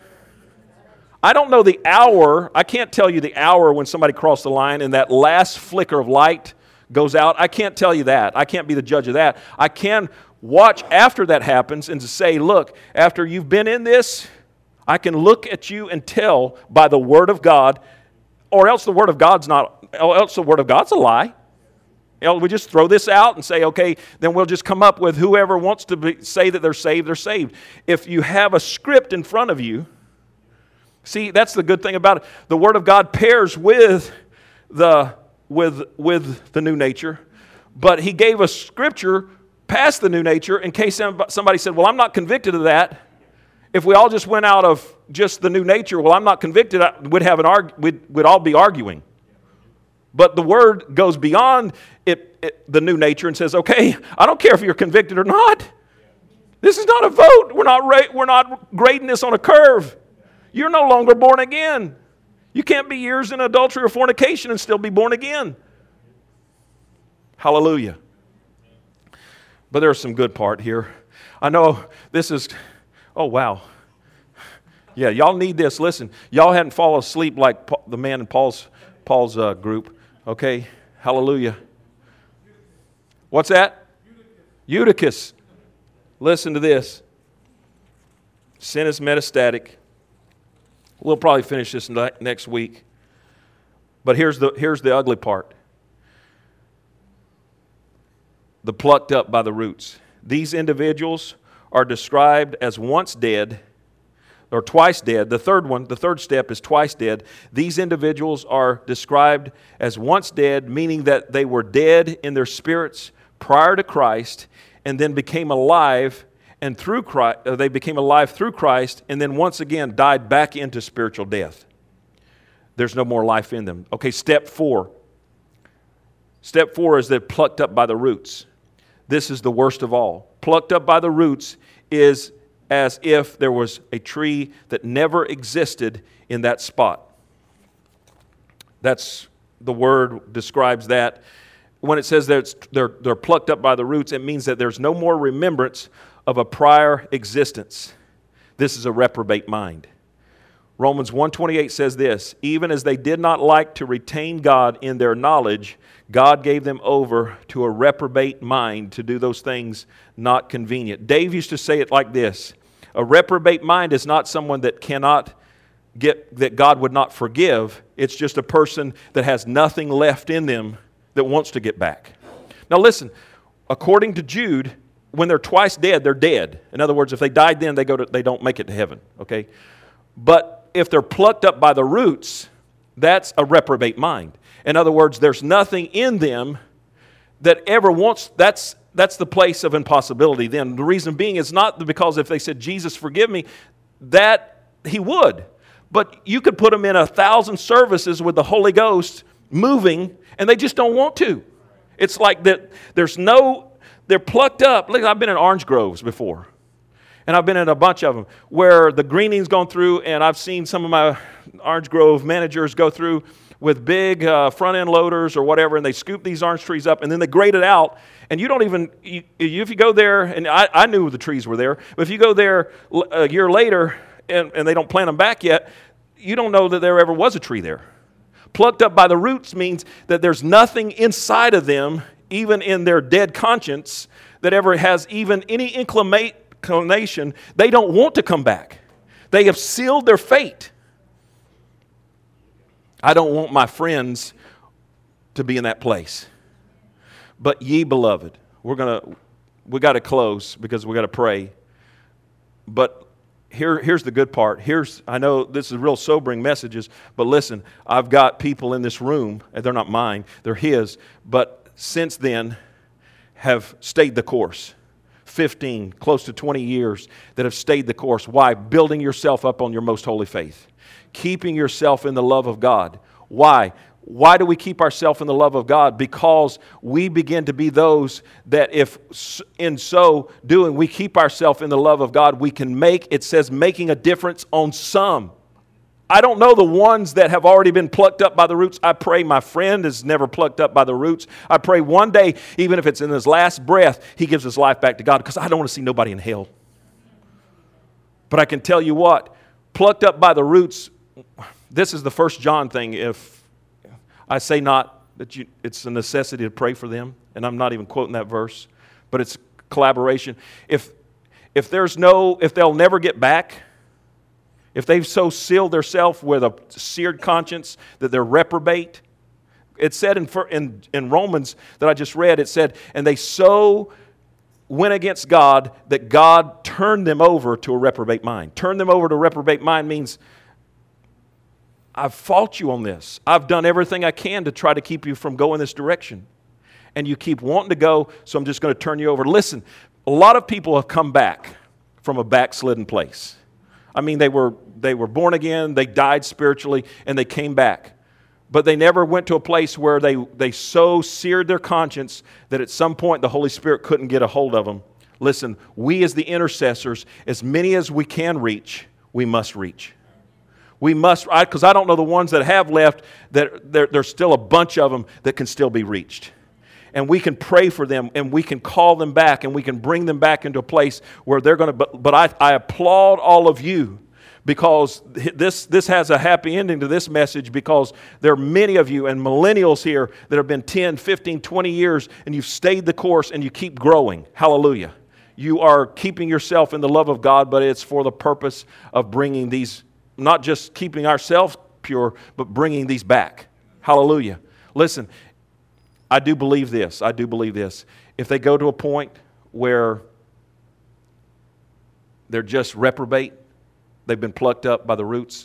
I don't know the hour. I can't tell you the hour when somebody crossed the line and that last flicker of light goes out. I can't tell you that. I can't be the judge of that. I can watch after that happens and to say, look, after you've been in this, I can look at you and tell by the Word of God, or else the Word of God's not, or else the Word of God's a lie. You know, we just throw this out and say, okay, then we'll just come up with whoever wants to be, say that they're saved, they're saved. If you have a script in front of you, see, that's the good thing about it. The Word of God pairs with the with with the new nature, but He gave us Scripture past the new nature in case somebody said, well, I'm not convicted of that. If we all just went out of just the new nature, well, I'm not convicted, we'd have an arg- we'd, we'd all be arguing. But the Word goes beyond it, it, the new nature and says, okay, I don't care if you're convicted or not. This is not a vote. We're not ra- we're not grading this on a curve. You're no longer born again. You can't be years in adultery or fornication and still be born again. Hallelujah. But there's some good part here. I know this is, oh wow. Yeah, y'all need this. Listen, y'all hadn't fallen asleep like Paul, the man in Paul's Paul's uh, group. Okay, hallelujah. What's that? Eutychus. Listen to this. Sin is metastatic. We'll probably finish this next week. But here's the, here's the ugly part. The plucked up by the roots. These individuals are described as once dead, or twice dead. The third one, the third step is twice dead. These individuals are described as once dead, meaning that they were dead in their spirits prior to Christ, and then became alive And through Christ, uh, they became alive through Christ, and then once again died back into spiritual death. There's no more life in them. Okay, step four. Step four is they're plucked up by the roots. This is the worst of all. Plucked up by the roots is as if there was a tree that never existed in that spot. That's the word describes that. When it says that it's, they're, they're plucked up by the roots, it means that there's no more remembrance of a prior existence. This is a reprobate mind. Romans one twenty-eight says this, even as they did not like to retain God in their knowledge, God gave them over to a reprobate mind to do those things not convenient. Dave used to say it like this, a reprobate mind is not someone that cannot get, that God would not forgive. It's just a person that has nothing left in them that wants to get back. Now listen, according to Jude, when they're twice dead, they're dead. In other words, if they died then, they go to, they don't make it to heaven, okay? But if they're plucked up by the roots, that's a reprobate mind. In other words, there's nothing in them that ever wants, that's that's the place of impossibility then. The reason being is not because if they said, Jesus, forgive me, that He would. But you could put them in a thousand services with the Holy Ghost moving, and they just don't want to. It's like that there's no... They're plucked up. Look, I've been in orange groves before. And I've been in a bunch of them where the greening's gone through, and I've seen some of my orange grove managers go through with big uh, front-end loaders or whatever, and they scoop these orange trees up, and then they grade it out. And you don't even, you, if you go there, and I, I knew the trees were there, but if you go there a year later and, and they don't plant them back yet, you don't know that there ever was a tree there. Plucked up by the roots means that there's nothing inside of them, even in their dead conscience, that ever has even any inclination. They don't want to come back. They have sealed their fate. I don't want my friends to be in that place. But ye beloved, we're gonna we got to close because we got to pray. But here here's the good part. Here's I know this is real sobering messages, but listen, I've got people in this room, and they're not mine, they're His, but since then have stayed the course. fifteen, close to twenty years that have stayed the course. Why? Building yourself up on your most holy faith. Keeping yourself in the love of God. Why? Why do we keep ourselves in the love of God? Because we begin to be those that if in so doing we keep ourselves in the love of God, we can make, it says, making a difference on some. I don't know the ones that have already been plucked up by the roots. I pray my friend is never plucked up by the roots. I pray one day, even if it's in his last breath, he gives his life back to God because I don't want to see nobody in hell. But I can tell you what, plucked up by the roots, this is the First John thing. If I say not that you, it's a necessity to pray for them. And I'm not even quoting that verse, but it's collaboration. If if there's no, if they'll never get back, if they've so sealed themselves with a seared conscience that they're reprobate, it said in, in in Romans that I just read, it said, and they so went against God that God turned them over to a reprobate mind. Turn them over to a reprobate mind means, I've fought you on this. I've done everything I can to try to keep you from going this direction. And you keep wanting to go, so I'm just going to turn you over. Listen, a lot of people have come back from a backslidden place. I mean, they were they were born again, they died spiritually, and they came back. But they never went to a place where they, they so seared their conscience that at some point the Holy Spirit couldn't get a hold of them. Listen, we as the intercessors, as many as we can reach, we must reach. We must, because I, I don't know the ones that have left, that there, there's still a bunch of them that can still be reached. And we can pray for them, and we can call them back, and we can bring them back into a place where they're going to, but, but I, I applaud all of you, because this, this has a happy ending to this message, because there are many of you and millennials here that have been ten, fifteen, twenty years, and you've stayed the course and you keep growing. Hallelujah. You are keeping yourself in the love of God, but it's for the purpose of bringing these, not just keeping ourselves pure, but bringing these back. Hallelujah. Listen, I do believe this. I do believe this. If they go to a point where they're just reprobate, they've been plucked up by the roots,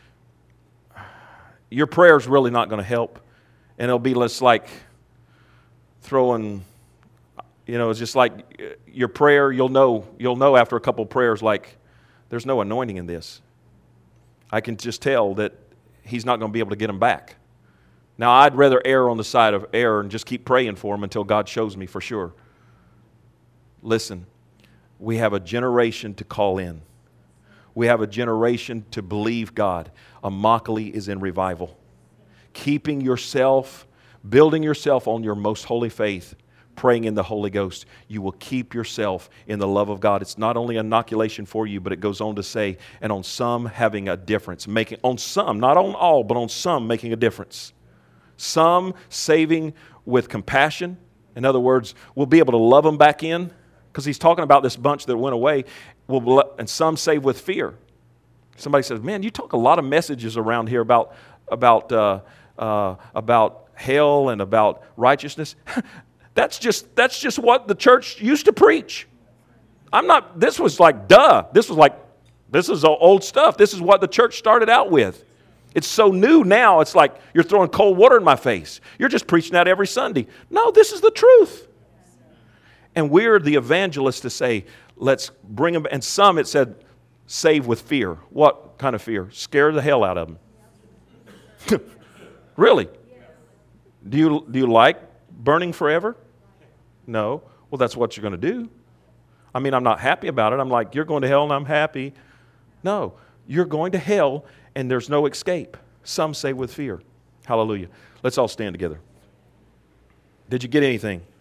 your prayer is really not going to help. And it'll be less like throwing, you know, it's just like your prayer, you'll know, you'll know after a couple of prayers, like, there's no anointing in this. I can just tell that he's not going to be able to get them back. Now, I'd rather err on the side of error and just keep praying for them until God shows me for sure. Listen, we have a generation to call in. We have a generation to believe God. Immokalee is in revival. Keeping yourself, building yourself on your most holy faith, praying in the Holy Ghost, you will keep yourself in the love of God. It's not only inoculation for you, but it goes on to say, and on some having a difference. Making on some, not on all, but on some making a difference. Some saving with compassion. In other words, we'll be able to love them back in, because he's talking about this bunch that went away. We'll, and some save with fear. Somebody says, man, you talk a lot of messages around here about, about, uh, uh, about hell and about righteousness. That's just, that's just what the church used to preach. I'm not, this was like, duh. This was like, this is old stuff. This is what the church started out with. It's so new now, it's like you're throwing cold water in my face. You're just preaching that every Sunday. No, this is the truth. And we're the evangelists to say, let's bring them. And some, it said, save with fear. What kind of fear? Scare the hell out of them. Really? Do you, do you like burning forever? No. Well, that's what you're going to do. I mean, I'm not happy about it. I'm like, you're going to hell and I'm happy. No, you're going to hell and there's no escape. Some say with fear. Hallelujah. Let's all stand together. Did you get anything?